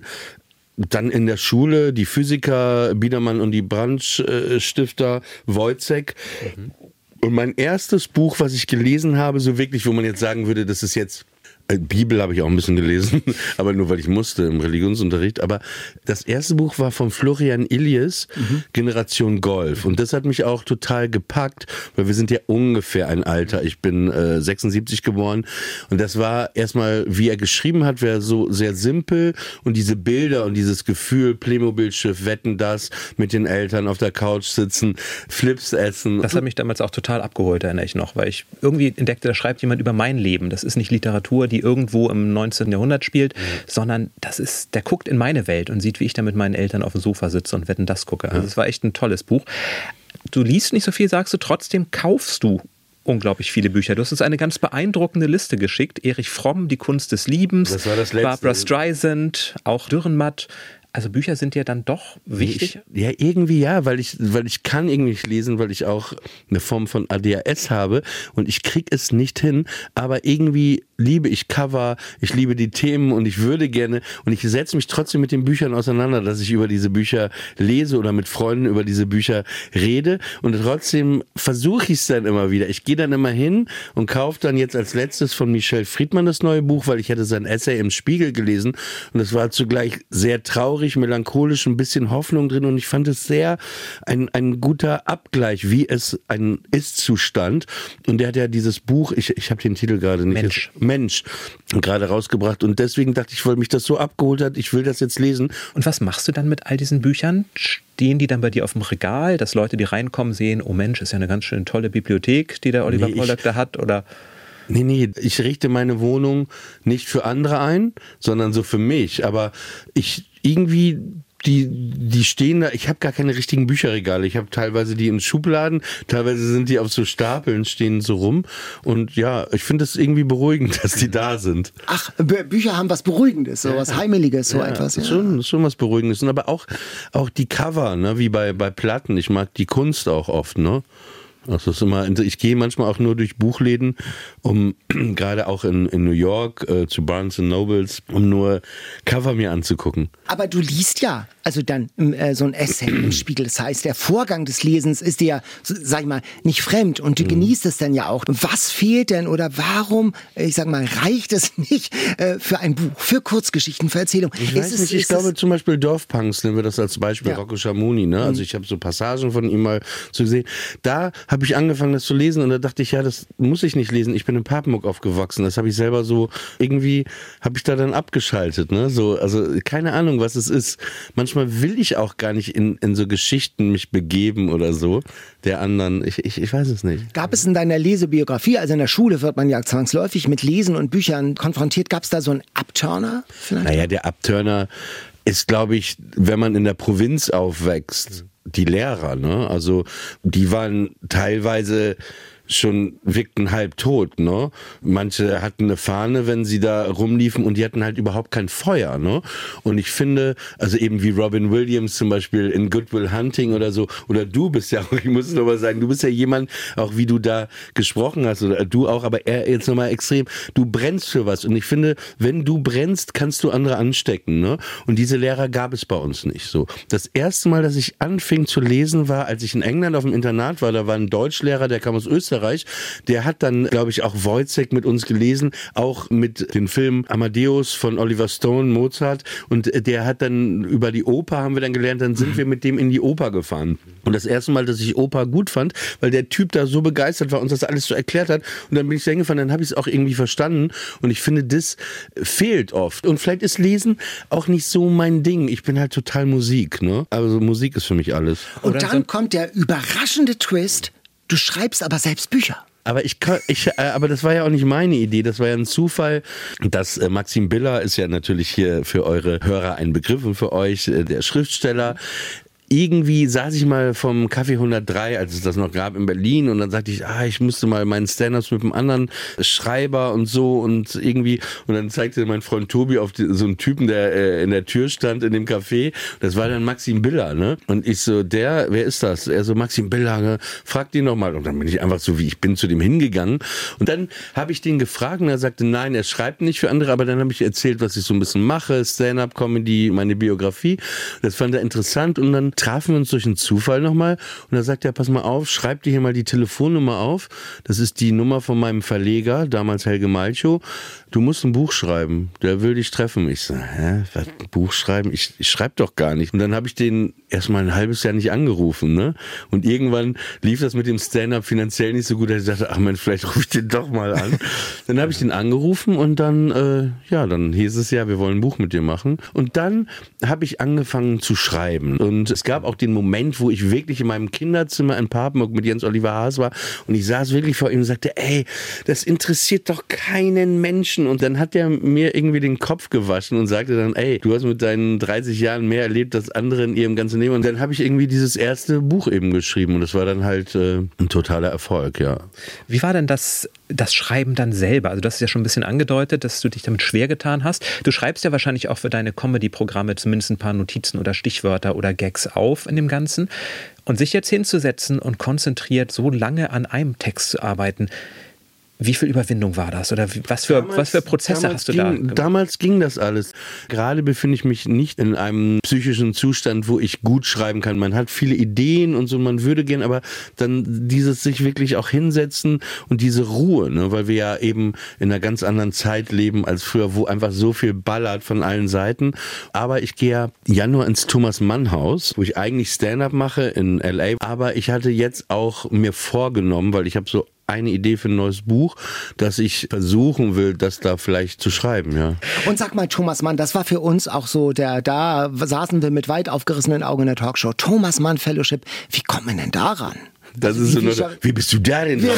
in der Schule die Physiker Biedermann und die Brandstifter Wojcek. Und mein erstes Buch, was ich gelesen habe, so wirklich, wo man jetzt sagen würde, das ist jetzt... Bibel habe ich auch ein bisschen gelesen, aber nur weil ich musste im Religionsunterricht. Aber das erste Buch war von Florian Illies, Generation Golf. Und das hat mich auch total gepackt, weil wir sind ja ungefähr ein Alter. Ich bin 76 geboren und das war erstmal, wie er geschrieben hat, wäre so sehr simpel und diese Bilder und dieses Gefühl, Playmobil-Schiff, Wetten das, mit den Eltern auf der Couch sitzen, Flips essen. Das hat mich damals auch total abgeholt, erinnere ich noch, weil ich irgendwie entdeckte, da schreibt jemand über mein Leben. Das ist nicht Literatur, die irgendwo im 19. Jahrhundert spielt, sondern der guckt in meine Welt und sieht, wie ich da mit meinen Eltern auf dem Sofa sitze und Wetten das gucke. Also es war echt ein tolles Buch. Du liest nicht so viel, sagst du, trotzdem kaufst du unglaublich viele Bücher. Du hast uns eine ganz beeindruckende Liste geschickt. Erich Fromm, Die Kunst des Liebens, das war das Letzte. Barbra Streisand, auch Dürrenmatt. Also Bücher sind ja dann doch wichtig. Ja, irgendwie ja, weil ich kann irgendwie nicht lesen, weil ich auch eine Form von ADHS habe und ich krieg es nicht hin, aber irgendwie liebe ich Cover, ich liebe die Themen und ich würde gerne und ich setze mich trotzdem mit den Büchern auseinander, dass ich über diese Bücher lese oder mit Freunden über diese Bücher rede und trotzdem versuche ich es dann immer wieder. Ich gehe dann immer hin und kaufe dann jetzt als letztes von Michel Friedmann das neue Buch, weil ich hatte sein Essay im Spiegel gelesen und es war zugleich sehr traurig traurig, melancholisch, ein bisschen Hoffnung drin und ich fand es sehr ein guter Abgleich, wie es ein Ist-Zustand. Und der hat ja dieses Buch, ich habe den Titel gerade nicht. Mensch gerade rausgebracht und deswegen dachte ich, weil mich das so abgeholt hat, ich will das jetzt lesen. Und was machst du dann mit all diesen Büchern? Stehen die dann bei dir auf dem Regal, dass Leute, die reinkommen, sehen, oh Mensch, ist ja eine ganz schön tolle Bibliothek, die der Oliver Polak da hat, oder? Nee, ich richte meine Wohnung nicht für andere ein, sondern so für mich. Aber die stehen da, ich habe gar keine richtigen Bücherregale. Ich habe teilweise die in Schubladen, teilweise sind die auf so Stapeln, stehen so rum. Und ja, ich finde es irgendwie beruhigend, dass die da sind. Ach, Bücher haben was Beruhigendes, so was Heimeliges, so etwas. Ja. Schon was Beruhigendes. Und aber auch die Cover, ne, wie bei Platten. Ich mag die Kunst auch oft, ne? Das ist immer, ich gehe manchmal auch nur durch Buchläden, um gerade auch in New York zu Barnes & Nobles, um nur Cover mir anzugucken. Aber du liest ja, also dann so ein Essay im Spiegel. Das heißt, der Vorgang des Lesens ist dir, sag ich mal, nicht fremd und du genießt es dann ja auch. Was fehlt denn oder warum, ich sag mal, reicht es nicht für ein Buch, für Kurzgeschichten, für Erzählungen? Ich glaube zum Beispiel Dorfpunks, nehmen wir das als Beispiel, ja. Rocco Schamoni, ne? Also ich habe so Passagen von ihm mal so gesehen. Da habe ich angefangen, das zu lesen und da dachte ich, ja, das muss ich nicht lesen. Ich bin in Papenburg aufgewachsen. Das habe ich selber so, irgendwie habe ich da dann abgeschaltet, ne? So, also keine Ahnung, was es ist. Manchmal will ich auch gar nicht in so Geschichten mich begeben oder so, der anderen. Ich weiß es nicht. Gab es in deiner Lesebiografie, also in der Schule wird man ja zwangsläufig mit Lesen und Büchern konfrontiert, gab es da so einen Upturner vielleicht? Naja, der Upturner ist, glaube ich, wenn man in der Provinz aufwächst, die Lehrer, ne? Also die waren teilweise wirkten halb tot, ne? Manche hatten eine Fahne, wenn sie da rumliefen und die hatten halt überhaupt kein Feuer, ne? Und ich finde, also eben wie Robin Williams zum Beispiel in Good Will Hunting oder so, oder du bist ja auch, ich muss es nochmal sagen, du bist ja jemand, auch wie du da gesprochen hast, oder du auch, aber er jetzt nochmal extrem, du brennst für was und ich finde, wenn du brennst, kannst du andere anstecken, ne? Und diese Lehrer gab es bei uns nicht so. Das erste Mal, dass ich anfing zu lesen, war, als ich in England auf dem Internat war, da war ein Deutschlehrer, der kam aus Österreich, der hat dann, glaube ich, auch Wojciech mit uns gelesen, auch mit den Film Amadeus von Oliver Stone, Mozart, und der hat dann über die Oper, haben wir dann gelernt, dann sind wir mit dem in die Oper gefahren. Und das erste Mal, dass ich Oper gut fand, weil der Typ da so begeistert war, uns das alles so erklärt hat, und dann bin ich da hingefahren, dann habe ich es auch irgendwie verstanden und ich finde, das fehlt oft. Und vielleicht ist Lesen auch nicht so mein Ding. Ich bin halt total Musik, ne? Also Musik ist für mich alles. Und dann kommt der überraschende Twist, du schreibst aber selbst Bücher. Aber aber das war ja auch nicht meine Idee, das war ja ein Zufall. Das Maxim Biller ist ja natürlich hier für eure Hörer ein Begriff und für euch der Schriftsteller. Irgendwie saß ich mal vom Café 103, als es das noch gab in Berlin, und dann sagte ich, ich müsste mal meinen Stand-ups mit einem anderen Schreiber und so und irgendwie, und dann zeigte mein Freund Tobi auf so einen Typen, der in der Tür stand in dem Café. Das war dann Maxim Biller, ne? Und ich so, wer ist das? Er so, Maxim Biller, ne? Frag den noch mal. Und dann bin ich einfach so, ich bin zu dem hingegangen und dann habe ich den gefragt und er sagte, nein, er schreibt nicht für andere, aber dann habe ich erzählt, was ich so ein bisschen mache, Stand-up-Comedy, meine Biografie. Das fand er interessant und dann trafen wir uns durch einen Zufall nochmal und da sagt er, pass mal auf, schreib dir hier mal die Telefonnummer auf. Das ist die Nummer von meinem Verleger, damals Helge Malchow. Du musst ein Buch schreiben, der will dich treffen. Ich so, was, ein Buch schreiben? Ich schreibe doch gar nicht. Und dann habe ich den erstmal ein halbes Jahr nicht angerufen, ne? Und irgendwann lief das mit dem Stand-up finanziell nicht so gut, dass ich dachte, ach Mensch, vielleicht rufe ich den doch mal an. Dann habe ich den angerufen und dann, dann hieß es ja, wir wollen ein Buch mit dir machen. Und dann habe ich angefangen zu schreiben. Und es gab auch den Moment, wo ich wirklich in meinem Kinderzimmer in Papenburg mit Jens Oliver Haas war und ich saß wirklich vor ihm und sagte, ey, das interessiert doch keinen Menschen. Und dann hat er mir irgendwie den Kopf gewaschen und sagte dann, ey, du hast mit deinen 30 Jahren mehr erlebt als andere in ihrem ganzen Leben. Und dann habe ich irgendwie dieses erste Buch eben geschrieben und das war dann halt ein totaler Erfolg, ja. Wie war denn das Schreiben dann selber? Also du hast ja schon ein bisschen angedeutet, dass du dich damit schwer getan hast. Du schreibst ja wahrscheinlich auch für deine Comedy-Programme zumindest ein paar Notizen oder Stichwörter oder Gags auf in dem Ganzen. Und sich jetzt hinzusetzen und konzentriert so lange an einem Text zu arbeiten, Wie viel Überwindung war das? Oder was für Prozesse hast du da gemacht? Damals ging das alles. Gerade befinde ich mich nicht in einem psychischen Zustand, wo ich gut schreiben kann. Man hat viele Ideen und so, man würde gern, aber dann dieses sich wirklich auch hinsetzen und diese Ruhe, ne? Weil wir ja eben in einer ganz anderen Zeit leben als früher, wo einfach so viel ballert von allen Seiten. Aber ich gehe ja Januar ins Thomas Mann Haus, wo ich eigentlich Stand-up mache in L.A. Aber ich hatte jetzt auch mir vorgenommen, weil ich habe so eine Idee für ein neues Buch, dass ich versuchen will, das da vielleicht zu schreiben, ja. Und sag mal, Thomas Mann, das war für uns auch so, da saßen wir mit weit aufgerissenen Augen in der Talkshow. Thomas Mann Fellowship, wie kommt man denn daran? Das ist so wie bist du da denn?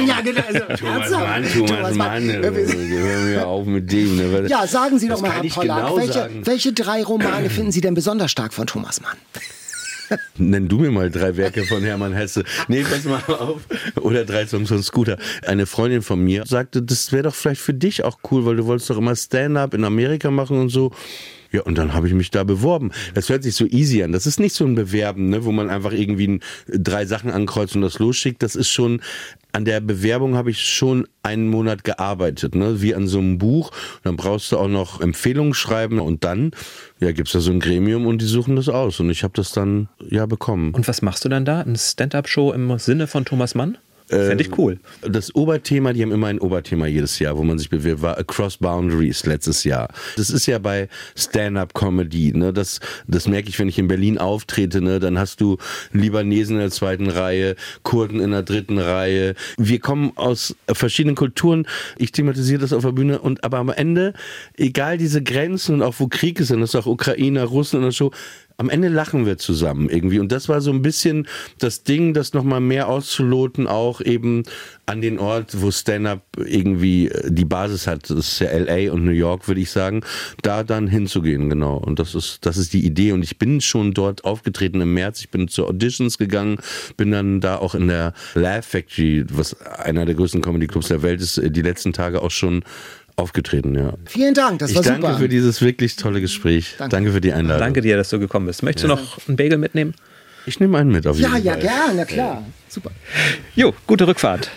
Thomas Mann, hör mir auf mit dem. Ne? Ja, sagen Sie doch mal, Herr Pollack, genau welche 3 Romane finden Sie denn besonders stark von Thomas Mann? Nenn du mir mal 3 Werke von Hermann Hesse. Nee, pass mal auf. Oder 3 Songs von Scooter. Eine Freundin von mir sagte, das wäre doch vielleicht für dich auch cool, weil du wolltest doch immer Stand-up in Amerika machen und so. Ja, und dann habe ich mich da beworben. Das hört sich so easy an. Das ist nicht so ein Bewerben, ne, wo man einfach irgendwie 3 Sachen ankreuzt und das losschickt. Das ist schon, an der Bewerbung habe ich schon einen Monat gearbeitet, ne, wie an so einem Buch. Und dann brauchst du auch noch Empfehlungen schreiben und dann, ja, gibt's da so ein Gremium und die suchen das aus. Und ich habe das dann, ja, bekommen. Und was machst du dann da? Eine Stand-up-Show im Sinne von Thomas Mann? Fände ich cool. Das Oberthema, die haben immer ein Oberthema jedes Jahr, wo man sich bewirbt, war Across Boundaries letztes Jahr. Das ist ja bei Stand-Up-Comedy, ne? Das merke ich, wenn ich in Berlin auftrete, ne? Dann hast du Libanesen in der 2. Reihe, Kurden in der 3. Reihe. Wir kommen aus verschiedenen Kulturen. Ich thematisiere das auf der Bühne aber am Ende, egal diese Grenzen und auch wo Krieg ist, dann ist auch Ukrainer, Russen in der Show, am Ende lachen wir zusammen irgendwie. Und das war so ein bisschen das Ding, das nochmal mehr auszuloten, auch eben an den Ort, wo Stand-up irgendwie die Basis hat. Das ist ja L.A. und New York, würde ich sagen. Da dann hinzugehen, genau. Und das ist die Idee. Und ich bin schon dort aufgetreten im März. Ich bin zu Auditions gegangen, bin dann da auch in der Laugh Factory, was einer der größten Comedy-Clubs der Welt ist, die letzten Tage auch schon aufgetreten, ja. Vielen Dank, das war super. Ich danke für dieses wirklich tolle Gespräch. Danke für die Einladung. Danke dir, dass du gekommen bist. Möchtest du noch einen Bagel mitnehmen? Ich nehme einen mit auf jeden Fall. Ja, gerne, na klar. Super. Jo, gute Rückfahrt.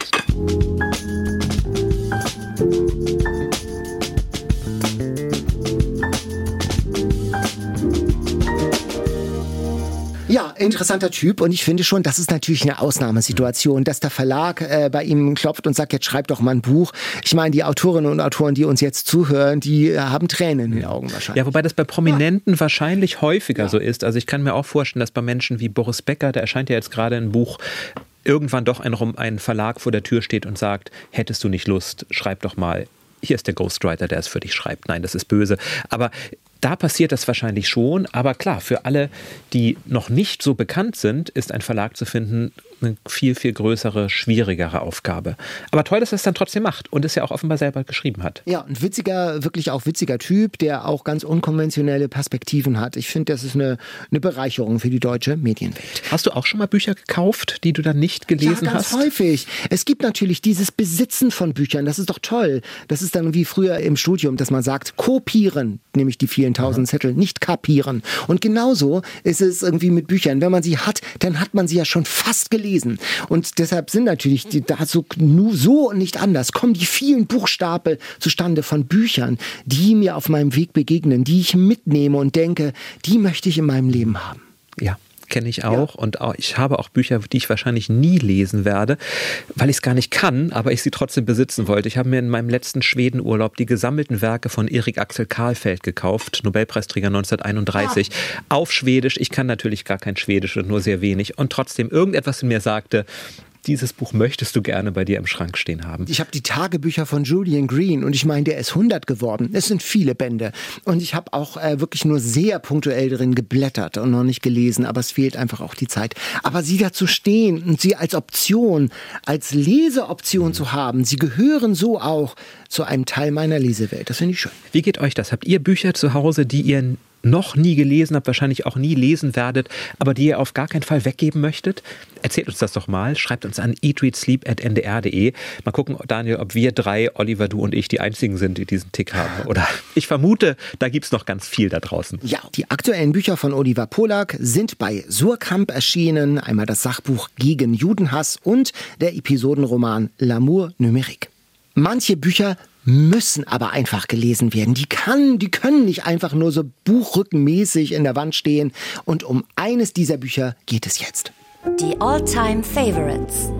Ja, interessanter Typ und ich finde schon, das ist natürlich eine Ausnahmesituation, dass der Verlag bei ihm klopft und sagt, jetzt schreib doch mal ein Buch. Ich meine, die Autorinnen und Autoren, die uns jetzt zuhören, die haben Tränen in den Augen wahrscheinlich. Ja, wobei das bei Prominenten wahrscheinlich häufiger so ist. Also ich kann mir auch vorstellen, dass bei Menschen wie Boris Becker, der erscheint ja jetzt gerade ein Buch, irgendwann doch ein Verlag vor der Tür steht und sagt, hättest du nicht Lust, schreib doch mal. Hier ist der Ghostwriter, der es für dich schreibt. Nein, das ist böse. Aber da passiert das wahrscheinlich schon. Aber klar, für alle, die noch nicht so bekannt sind, ist ein Verlag zu finden eine viel, viel größere, schwierigere Aufgabe. Aber toll, dass er es dann trotzdem macht und es ja auch offenbar selber geschrieben hat. Ja, ein wirklich auch witziger Typ, der auch ganz unkonventionelle Perspektiven hat. Ich finde, das ist eine Bereicherung für die deutsche Medienwelt. Hast du auch schon mal Bücher gekauft, die du dann nicht gelesen hast? Ja, ganz häufig. Es gibt natürlich dieses Besitzen von Büchern, das ist doch toll. Das ist dann wie früher im Studium, dass man sagt, kopieren, nämlich die vielen tausend Zettel, nicht kapieren. Und genauso ist es irgendwie mit Büchern. Wenn man sie hat, dann hat man sie ja schon fast gelesen. Und deshalb sind natürlich, so und nicht anders, kommen die vielen Buchstapel zustande von Büchern, die mir auf meinem Weg begegnen, die ich mitnehme und denke, die möchte ich in meinem Leben haben. Ja. Kenne ich auch. Ja. Und ich habe auch Bücher, die ich wahrscheinlich nie lesen werde, weil ich es gar nicht kann, aber ich sie trotzdem besitzen wollte. Ich habe mir in meinem letzten Schwedenurlaub die gesammelten Werke von Erik Axel Karlfeldt gekauft, Nobelpreisträger 1931, auf Schwedisch. Ich kann natürlich gar kein Schwedisch und nur sehr wenig. Und trotzdem irgendetwas in mir sagte, dieses Buch möchtest du gerne bei dir im Schrank stehen haben. Ich habe die Tagebücher von Julian Green und ich meine, der ist 100 geworden. Es sind viele Bände. Und ich habe auch wirklich nur sehr punktuell drin geblättert und noch nicht gelesen, aber es fehlt einfach auch die Zeit. Aber sie da zu stehen und sie als Option, als Leseoption zu haben, sie gehören so auch zu einem Teil meiner Lesewelt. Das finde ich schön. Wie geht euch das? Habt ihr Bücher zu Hause, die ihr noch nie gelesen habt, wahrscheinlich auch nie lesen werdet, aber die ihr auf gar keinen Fall weggeben möchtet? Erzählt uns das doch mal. Schreibt uns an eatreadsleep@ndr.de. Mal gucken, Daniel, ob wir 3, Oliver, du und ich, die einzigen sind, die diesen Tick haben. Oder ich vermute, da gibt es noch ganz viel da draußen. Ja, die aktuellen Bücher von Oliver Pollack sind bei Suhrkamp erschienen. Einmal das Sachbuch Gegen Judenhass und der Episodenroman L'amour numérique. Manche Bücher müssen aber einfach gelesen werden. Die können nicht einfach nur so buchrückenmäßig in der Wand stehen. Und um eines dieser Bücher geht es jetzt. Die All-Time Favorites.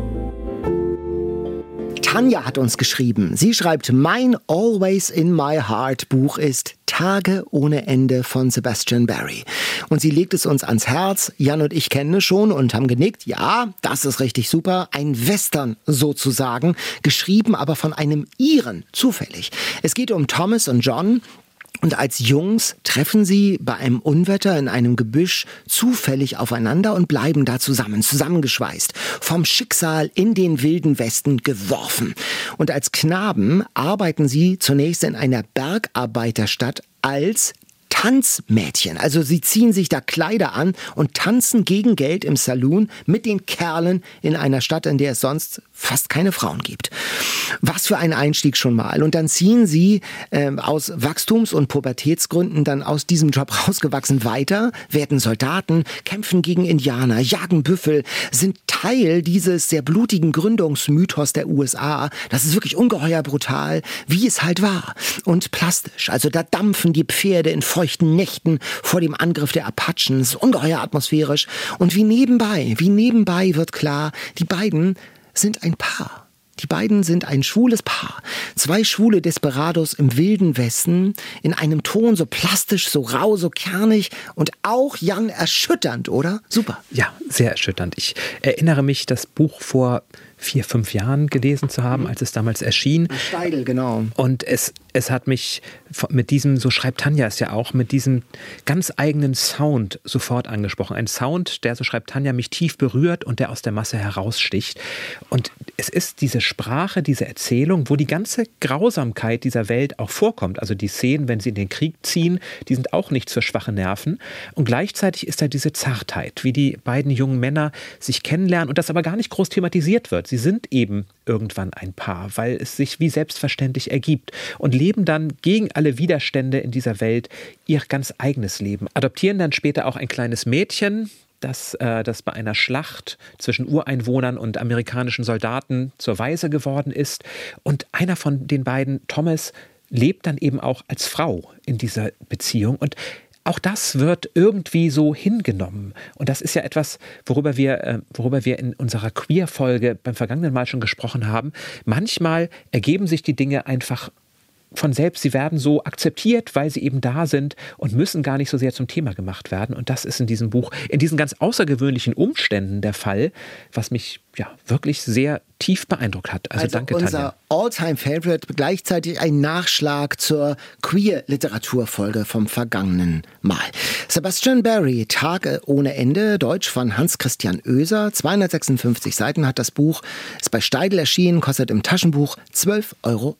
Tanja hat uns geschrieben. Sie schreibt, mein Always in My Heart Buch ist Tage ohne Ende von Sebastian Barry. Und sie legt es uns ans Herz. Jan und ich kennen es schon und haben genickt. Ja, das ist richtig super. Ein Western sozusagen, geschrieben aber von einem Iren, zufällig. Es geht um Thomas und John. Und als Jungs treffen sie bei einem Unwetter in einem Gebüsch zufällig aufeinander und bleiben da zusammengeschweißt, vom Schicksal in den wilden Westen geworfen. Und als Knaben arbeiten sie zunächst in einer Bergarbeiterstadt als Tanzmädchen. Also sie ziehen sich da Kleider an und tanzen gegen Geld im Saloon mit den Kerlen in einer Stadt, in der es sonst fast keine Frauen gibt. Was für ein Einstieg schon mal. Und dann ziehen sie aus Wachstums- und Pubertätsgründen dann aus diesem Job rausgewachsen weiter, werden Soldaten, kämpfen gegen Indianer, jagen Büffel, sind Teil dieses sehr blutigen Gründungsmythos der USA. Das ist wirklich ungeheuer brutal, wie es halt war. Und plastisch. Also da dampfen die Pferde in feuchten Nächten vor dem Angriff der Apachen. Es ist ungeheuer atmosphärisch. Und wie nebenbei wird klar, die beiden sind ein Paar. Die beiden sind ein schwules Paar. 2 schwule Desperados im wilden Westen, in einem Ton so plastisch, so rau, so kernig und auch, Jan, erschütternd, oder? Super. Ja, sehr erschütternd. Ich erinnere mich, das Buch vor 4-5 Jahren gelesen zu haben, als es damals erschien. Steidl, genau. Und es hat mich mit diesem, so schreibt Tanja es ja auch, mit diesem ganz eigenen Sound sofort angesprochen. Ein Sound, der, so schreibt Tanja, mich tief berührt und der aus der Masse heraussticht. Und es ist diese Sprache, diese Erzählung, wo die ganze Grausamkeit dieser Welt auch vorkommt. Also die Szenen, wenn sie in den Krieg ziehen, die sind auch nicht für schwache Nerven. Und gleichzeitig ist da diese Zartheit, wie die beiden jungen Männer sich kennenlernen und das aber gar nicht groß thematisiert wird. Sie sind eben irgendwann ein Paar, weil es sich wie selbstverständlich ergibt und leben dann gegen alle Widerstände in dieser Welt ihr ganz eigenes Leben. Adoptieren dann später auch ein kleines Mädchen, das bei einer Schlacht zwischen Ureinwohnern und amerikanischen Soldaten zur Waise geworden ist. Und einer von den beiden, Thomas, lebt dann eben auch als Frau in dieser Beziehung. Und auch das wird irgendwie so hingenommen. Und das ist ja etwas, worüber wir in unserer Queer-Folge beim vergangenen Mal schon gesprochen haben. Manchmal ergeben sich die Dinge einfach von selbst. Sie werden so akzeptiert, weil sie eben da sind und müssen gar nicht so sehr zum Thema gemacht werden. Und das ist in diesem Buch, in diesen ganz außergewöhnlichen Umständen der Fall, was mich ja wirklich sehr tief beeindruckt hat. Also danke, Tanja. Unser All-Time-Favorite, gleichzeitig ein Nachschlag zur Queer-Literaturfolge vom vergangenen Mal. Sebastian Barry, Tage ohne Ende, Deutsch von Hans-Christian Oeser. 256 Seiten hat das Buch, ist bei Steidl erschienen, kostet im Taschenbuch 12,80 €.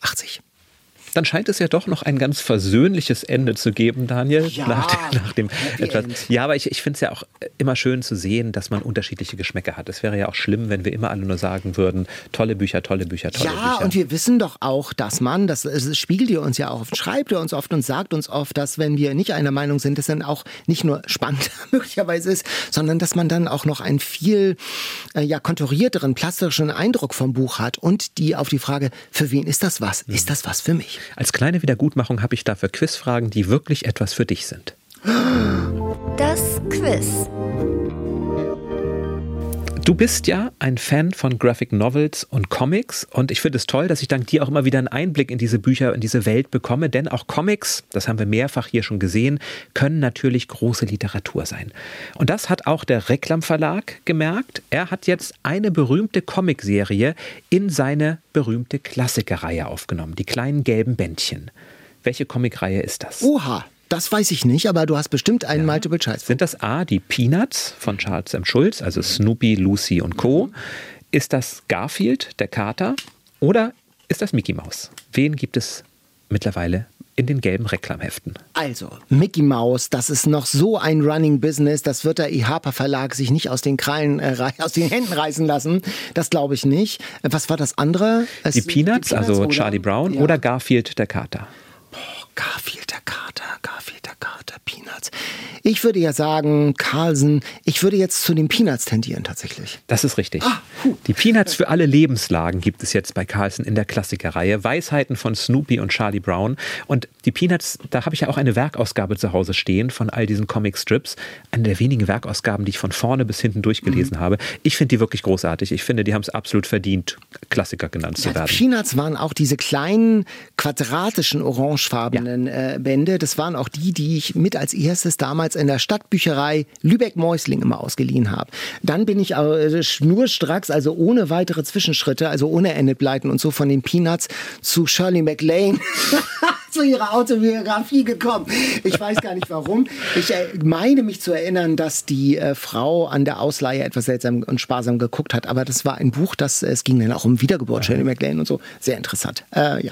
Dann scheint es ja doch noch ein ganz versöhnliches Ende zu geben, Daniel. Ja, nach dem etwas. Ja, aber ich finde es ja auch immer schön zu sehen, dass man unterschiedliche Geschmäcker hat. Es wäre ja auch schlimm, wenn wir immer alle nur sagen würden, tolle Bücher, tolle Bücher, tolle Bücher. Ja, und wir wissen doch auch, dass man, das spiegelt ihr uns ja auch oft, schreibt ihr uns oft und sagt uns oft, dass wenn wir nicht einer Meinung sind, das dann auch nicht nur spannend möglicherweise ist, sondern dass man dann auch noch einen viel konturierteren, plastischen Eindruck vom Buch hat und auf die Frage, für wen ist das was? Ist das was für mich? Als kleine Wiedergutmachung habe ich dafür Quizfragen, die wirklich etwas für dich sind. Das Quiz. Du bist ja ein Fan von Graphic Novels und Comics und ich finde es toll, dass ich dank dir auch immer wieder einen Einblick in diese Bücher, in diese Welt bekomme, denn auch Comics, das haben wir mehrfach hier schon gesehen, können natürlich große Literatur sein. Und das hat auch der Reklam Verlag gemerkt. Er hat jetzt eine berühmte Comicserie in seine berühmte Klassikerreihe aufgenommen, die kleinen gelben Bändchen. Welche Comicreihe ist das? Oha! Das weiß ich nicht, aber du hast bestimmt einen Multiple Choice. Sind das A, die Peanuts von Charles M. Schulz, also Snoopy, Lucy und Co.? Ist das Garfield, der Kater? Oder ist das Mickey Mouse? Wen gibt es mittlerweile in den gelben Reklamheften? Also, Mickey Mouse, das ist noch so ein Running Business, das wird der Harper Verlag sich nicht aus den aus den Händen reißen lassen. Das glaube ich nicht. Was war das andere? Die Peanuts, also oder? Charlie Brown, ja. Oder Garfield, der Kater? Garfield der Kater, Peanuts. Ich würde ja sagen, Carlsen, ich würde jetzt zu den Peanuts tendieren tatsächlich. Das ist richtig. Die Peanuts für alle Lebenslagen gibt es jetzt bei Carlsen in der Klassikerreihe. Weisheiten von Snoopy und Charlie Brown. Und die Peanuts, da habe ich ja auch eine Werkausgabe zu Hause stehen von all diesen Comicstrips. Eine der wenigen Werkausgaben, die ich von vorne bis hinten durchgelesen habe. Ich finde die wirklich großartig. Ich finde, die haben es absolut verdient, Klassiker genannt zu werden. Die Peanuts waren auch diese kleinen, quadratischen, orangefarbenen Bände. Das waren auch die ich mit als erstes damals in der Stadtbücherei Lübeck-Mäusling immer ausgeliehen habe. Dann bin ich schnurstracks, also ohne weitere Zwischenschritte, also ohne Enid Blyton und so von den Peanuts zu Shirley MacLaine zu ihrer Autobiografie gekommen. Ich weiß gar nicht warum. Ich meine mich zu erinnern, dass die Frau an der Ausleihe etwas seltsam und sparsam geguckt hat, aber das war ein Buch, es ging dann auch um Wiedergeburt, Shirley MacLaine und so. Sehr interessant.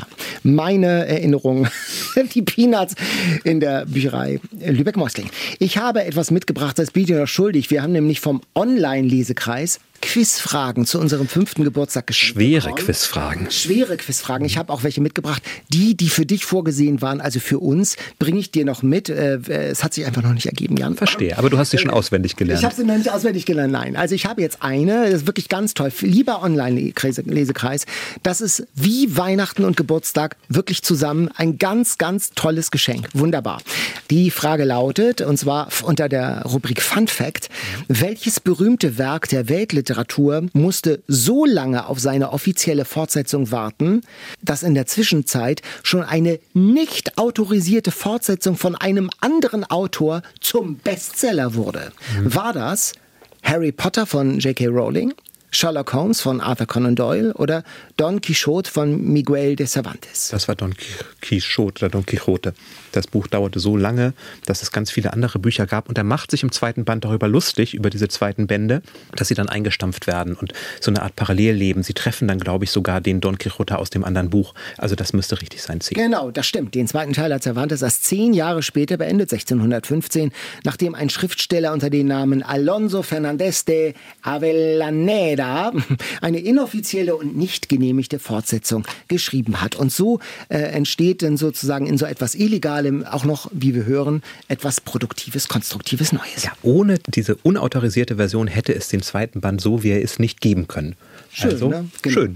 Meine Erinnerung, die Peanuts in der Bücherei Lübeck-Mäusling. Ich habe etwas mitgebracht, das bin ich noch schuldig. Wir haben nämlich vom Online-Lesekreis Quizfragen zu unserem 5. Geburtstag geschrieben. Schwere Quizfragen. Ich habe auch welche mitgebracht. Die für dich vorgesehen waren, also für uns, bringe ich dir noch mit. Es hat sich einfach noch nicht ergeben, Jan. Verstehe, aber du hast sie schon auswendig gelernt. Ich habe sie noch nicht auswendig gelernt, nein. Also ich habe jetzt eine, das ist wirklich ganz toll. Lieber Online-Lesekreis, das ist wie Weihnachten und Geburtstag wirklich zusammen ein ganz, ganz tolles Geschenk. Wunderbar. Die Frage lautet, und zwar unter der Rubrik Fun Fact, welches berühmte Werk der Weltliteratur musste so lange auf seine offizielle Fortsetzung warten, dass in der Zwischenzeit schon eine nicht autorisierte Fortsetzung von einem anderen Autor zum Bestseller wurde? War das Harry Potter von J.K. Rowling, Sherlock Holmes von Arthur Conan Doyle oder Don Quixote von Miguel de Cervantes? Das war Don Quixote oder Don Quixote. Das Buch dauerte so lange, dass es ganz viele andere Bücher gab. Und er macht sich im zweiten Band darüber lustig, über diese zweiten Bände, dass sie dann eingestampft werden und so eine Art Parallelleben. Sie treffen dann, glaube ich, sogar den Don Quixote aus dem anderen Buch. Also das müsste richtig sein. Genau, das stimmt. Den zweiten Teil hat Cervantes erst 10 Jahre später beendet, 1615, nachdem ein Schriftsteller unter dem Namen Alonso Fernández de Avellaneda eine inoffizielle und nicht genehmigte Fortsetzung geschrieben hat. Und so entsteht dann sozusagen in so etwas Illegalem auch noch, wie wir hören, etwas Produktives, Konstruktives Neues. Ja, ohne diese unautorisierte Version hätte es den zweiten Band so, wie er ist, nicht geben können. Schön, also, ne? Genau. Schön.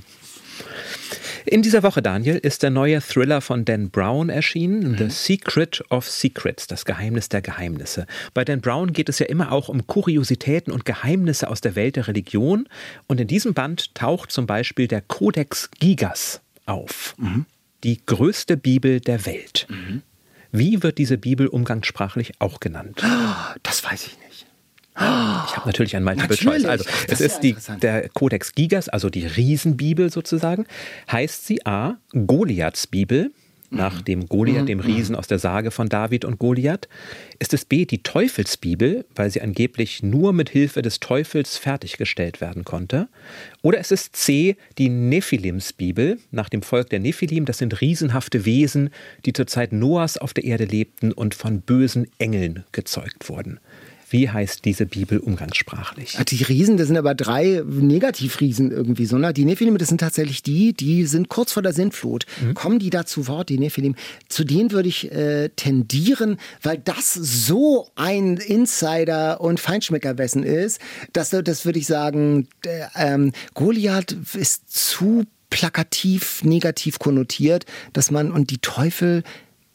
In dieser Woche, Daniel, ist der neue Thriller von Dan Brown erschienen, The Secret of Secrets, das Geheimnis der Geheimnisse. Bei Dan Brown geht es ja immer auch um Kuriositäten und Geheimnisse aus der Welt der Religion. Und in diesem Band taucht zum Beispiel der Codex Gigas auf. Die größte Bibel der Welt. Wie wird diese Bibel umgangssprachlich auch genannt? Das weiß ich nicht. Ich habe natürlich ein Multiple Choice. Also, es ist der Codex Gigas, also die Riesenbibel sozusagen. Heißt sie A, Goliaths Bibel, nach dem Goliath, dem Riesen aus der Sage von David und Goliath? Ist es B, die Teufelsbibel, weil sie angeblich nur mit Hilfe des Teufels fertiggestellt werden konnte? Oder ist es C, die Nephilims Bibel, nach dem Volk der Nephilim? Das sind riesenhafte Wesen, die zur Zeit Noahs auf der Erde lebten und von bösen Engeln gezeugt wurden. Wie heißt diese Bibel umgangssprachlich? Die Riesen, das sind aber 3 Negativriesen irgendwie so. Ne? Die Nephilim, das sind tatsächlich die sind kurz vor der Sintflut. Kommen die da zu Wort, die Nephilim? Zu denen würde ich tendieren, weil das so ein Insider- und Feinschmeckerwissen ist, das würde ich sagen, Goliath ist zu plakativ, negativ konnotiert, und die Teufel,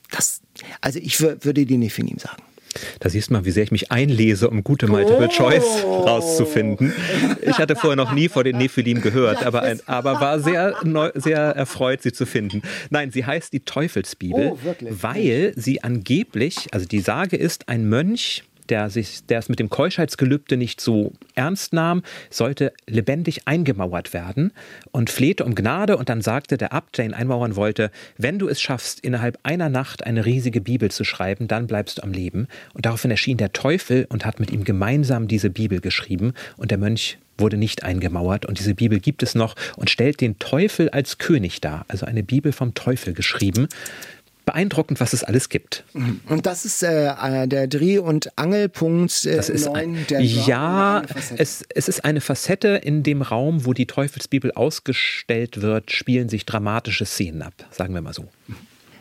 also ich würde die Nephilim sagen. Da siehst du mal, wie sehr ich mich einlese, um gute Multiple-Choice rauszufinden. Ich hatte vorher noch nie vor den Nephilim gehört, aber war sehr erfreut, sie zu finden. Nein, sie heißt die Teufelsbibel, weil sie angeblich, also die Sage ist, ein Mönch, der es mit dem Keuschheitsgelübde nicht so ernst nahm, sollte lebendig eingemauert werden und flehte um Gnade. Und dann sagte der Abt, der ihn einmauern wollte, wenn du es schaffst, innerhalb einer Nacht eine riesige Bibel zu schreiben, dann bleibst du am Leben. Und daraufhin erschien der Teufel und hat mit ihm gemeinsam diese Bibel geschrieben. Und der Mönch wurde nicht eingemauert. Und diese Bibel gibt es noch und stellt den Teufel als König dar. Also eine Bibel vom Teufel geschrieben. Beeindruckend, was es alles gibt. Und das ist der Dreh- und Angelpunkt 9 der Ja, es ist eine Facette. In dem Raum, wo die Teufelsbibel ausgestellt wird, spielen sich dramatische Szenen ab, sagen wir mal so.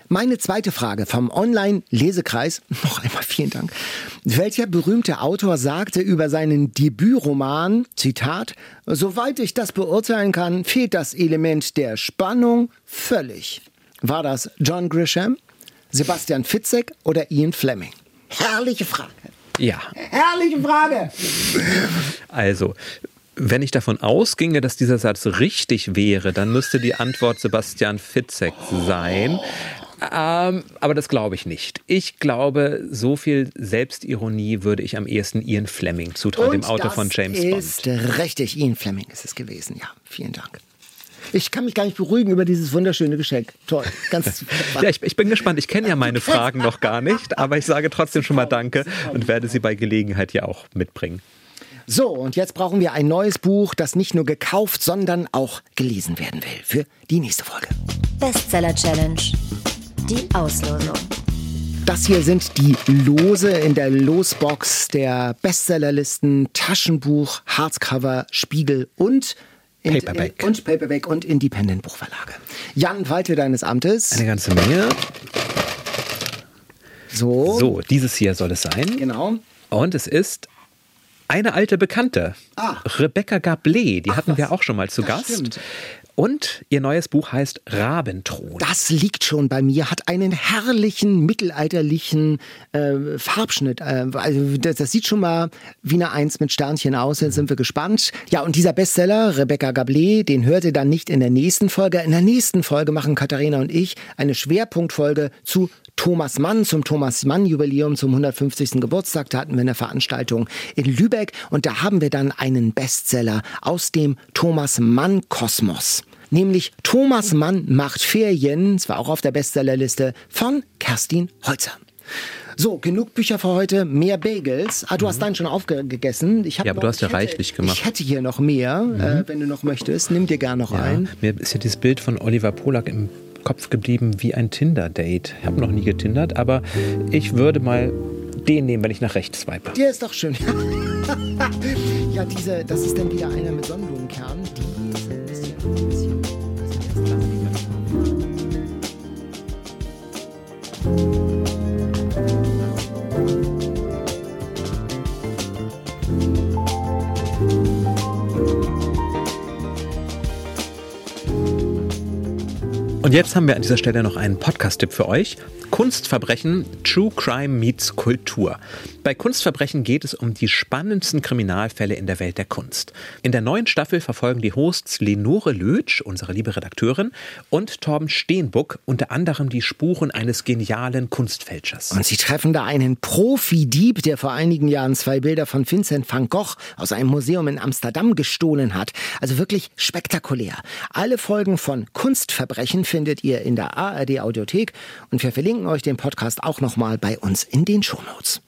Meine zweite Frage vom Online-Lesekreis, noch einmal vielen Dank. Welcher berühmte Autor sagte über seinen Debütroman, Zitat, soweit ich das beurteilen kann, fehlt das Element der Spannung völlig. War das John Grisham, Sebastian Fitzek oder Ian Fleming? Herrliche Frage. Ja. Herrliche Frage. Also, wenn ich davon ausginge, dass dieser Satz richtig wäre, dann müsste die Antwort Sebastian Fitzek sein. Aber das glaube ich nicht. Ich glaube, so viel Selbstironie würde ich am ehesten Ian Fleming zutrauen, dem Autor von James Bond. Ist richtig, Ian Fleming ist es gewesen. Ja, vielen Dank. Ich kann mich gar nicht beruhigen über dieses wunderschöne Geschenk. Toll, ganz ja, ich bin gespannt. Ich kenne ja meine Fragen noch gar nicht, aber ich sage trotzdem schon mal Danke und werde sie bei Gelegenheit ja auch mitbringen. So, und jetzt brauchen wir ein neues Buch, das nicht nur gekauft, sondern auch gelesen werden will. Für die nächste Folge. Bestseller Challenge. Die Auslosung. Das hier sind die Lose in der Losbox der Bestsellerlisten, Taschenbuch, Hardcover, Spiegel und Paperback und Independent Buchverlage. Jan, walte deines Amtes. Eine ganze Menge. So, dieses hier soll es sein. Genau. Und es ist eine alte Bekannte. Rebecca Gablé, die hatten wir auch schon mal zu Gast. Stimmt. Und ihr neues Buch heißt Rabenthron. Das liegt schon bei mir, hat einen herrlichen, mittelalterlichen Farbschnitt. Also das sieht schon mal wie eine 1 mit Sternchen aus, jetzt sind wir gespannt. Ja, und dieser Bestseller, Rebecca Gablé, den hört ihr dann nicht in der nächsten Folge. In der nächsten Folge machen Katharina und ich eine Schwerpunktfolge zu Thomas Mann, zum Thomas Mann-Jubiläum, zum 150. Geburtstag. Da hatten wir eine Veranstaltung in Lübeck und da haben wir dann einen Bestseller aus dem Thomas Mann-Kosmos. Nämlich Thomas Mann macht Ferien, das war auch auf der Bestsellerliste, von Kerstin Holzer. So, genug Bücher für heute, mehr Bagels. Du hast deinen schon aufgegessen. Aber du hast ja reichlich gemacht. Ich hätte hier noch mehr, wenn du noch möchtest. Nimm dir gern noch ein. Mir ist ja dieses Bild von Oliver Polak im Kopf geblieben wie ein Tinder-Date. Ich habe noch nie getindert, aber ich würde mal den nehmen, wenn ich nach rechts swipe. Der ist doch schön. Ja, das ist dann wieder einer mit Sonnenblumenkern. Die ist ein bisschen. Und jetzt haben wir an dieser Stelle noch einen Podcast-Tipp für euch. Kunstverbrechen, True Crime meets Kultur. Bei Kunstverbrechen geht es um die spannendsten Kriminalfälle in der Welt der Kunst. In der neuen Staffel verfolgen die Hosts Lenore Lötsch, unsere liebe Redakteurin, und Torben Steenbuck unter anderem die Spuren eines genialen Kunstfälschers. Und sie treffen da einen Profi-Dieb, der vor einigen Jahren 2 Bilder von Vincent van Gogh aus einem Museum in Amsterdam gestohlen hat. Also wirklich spektakulär. Alle Folgen von Kunstverbrechen findet ihr in der ARD-Audiothek und wir verlinken euch den Podcast auch nochmal bei uns in den Shownotes.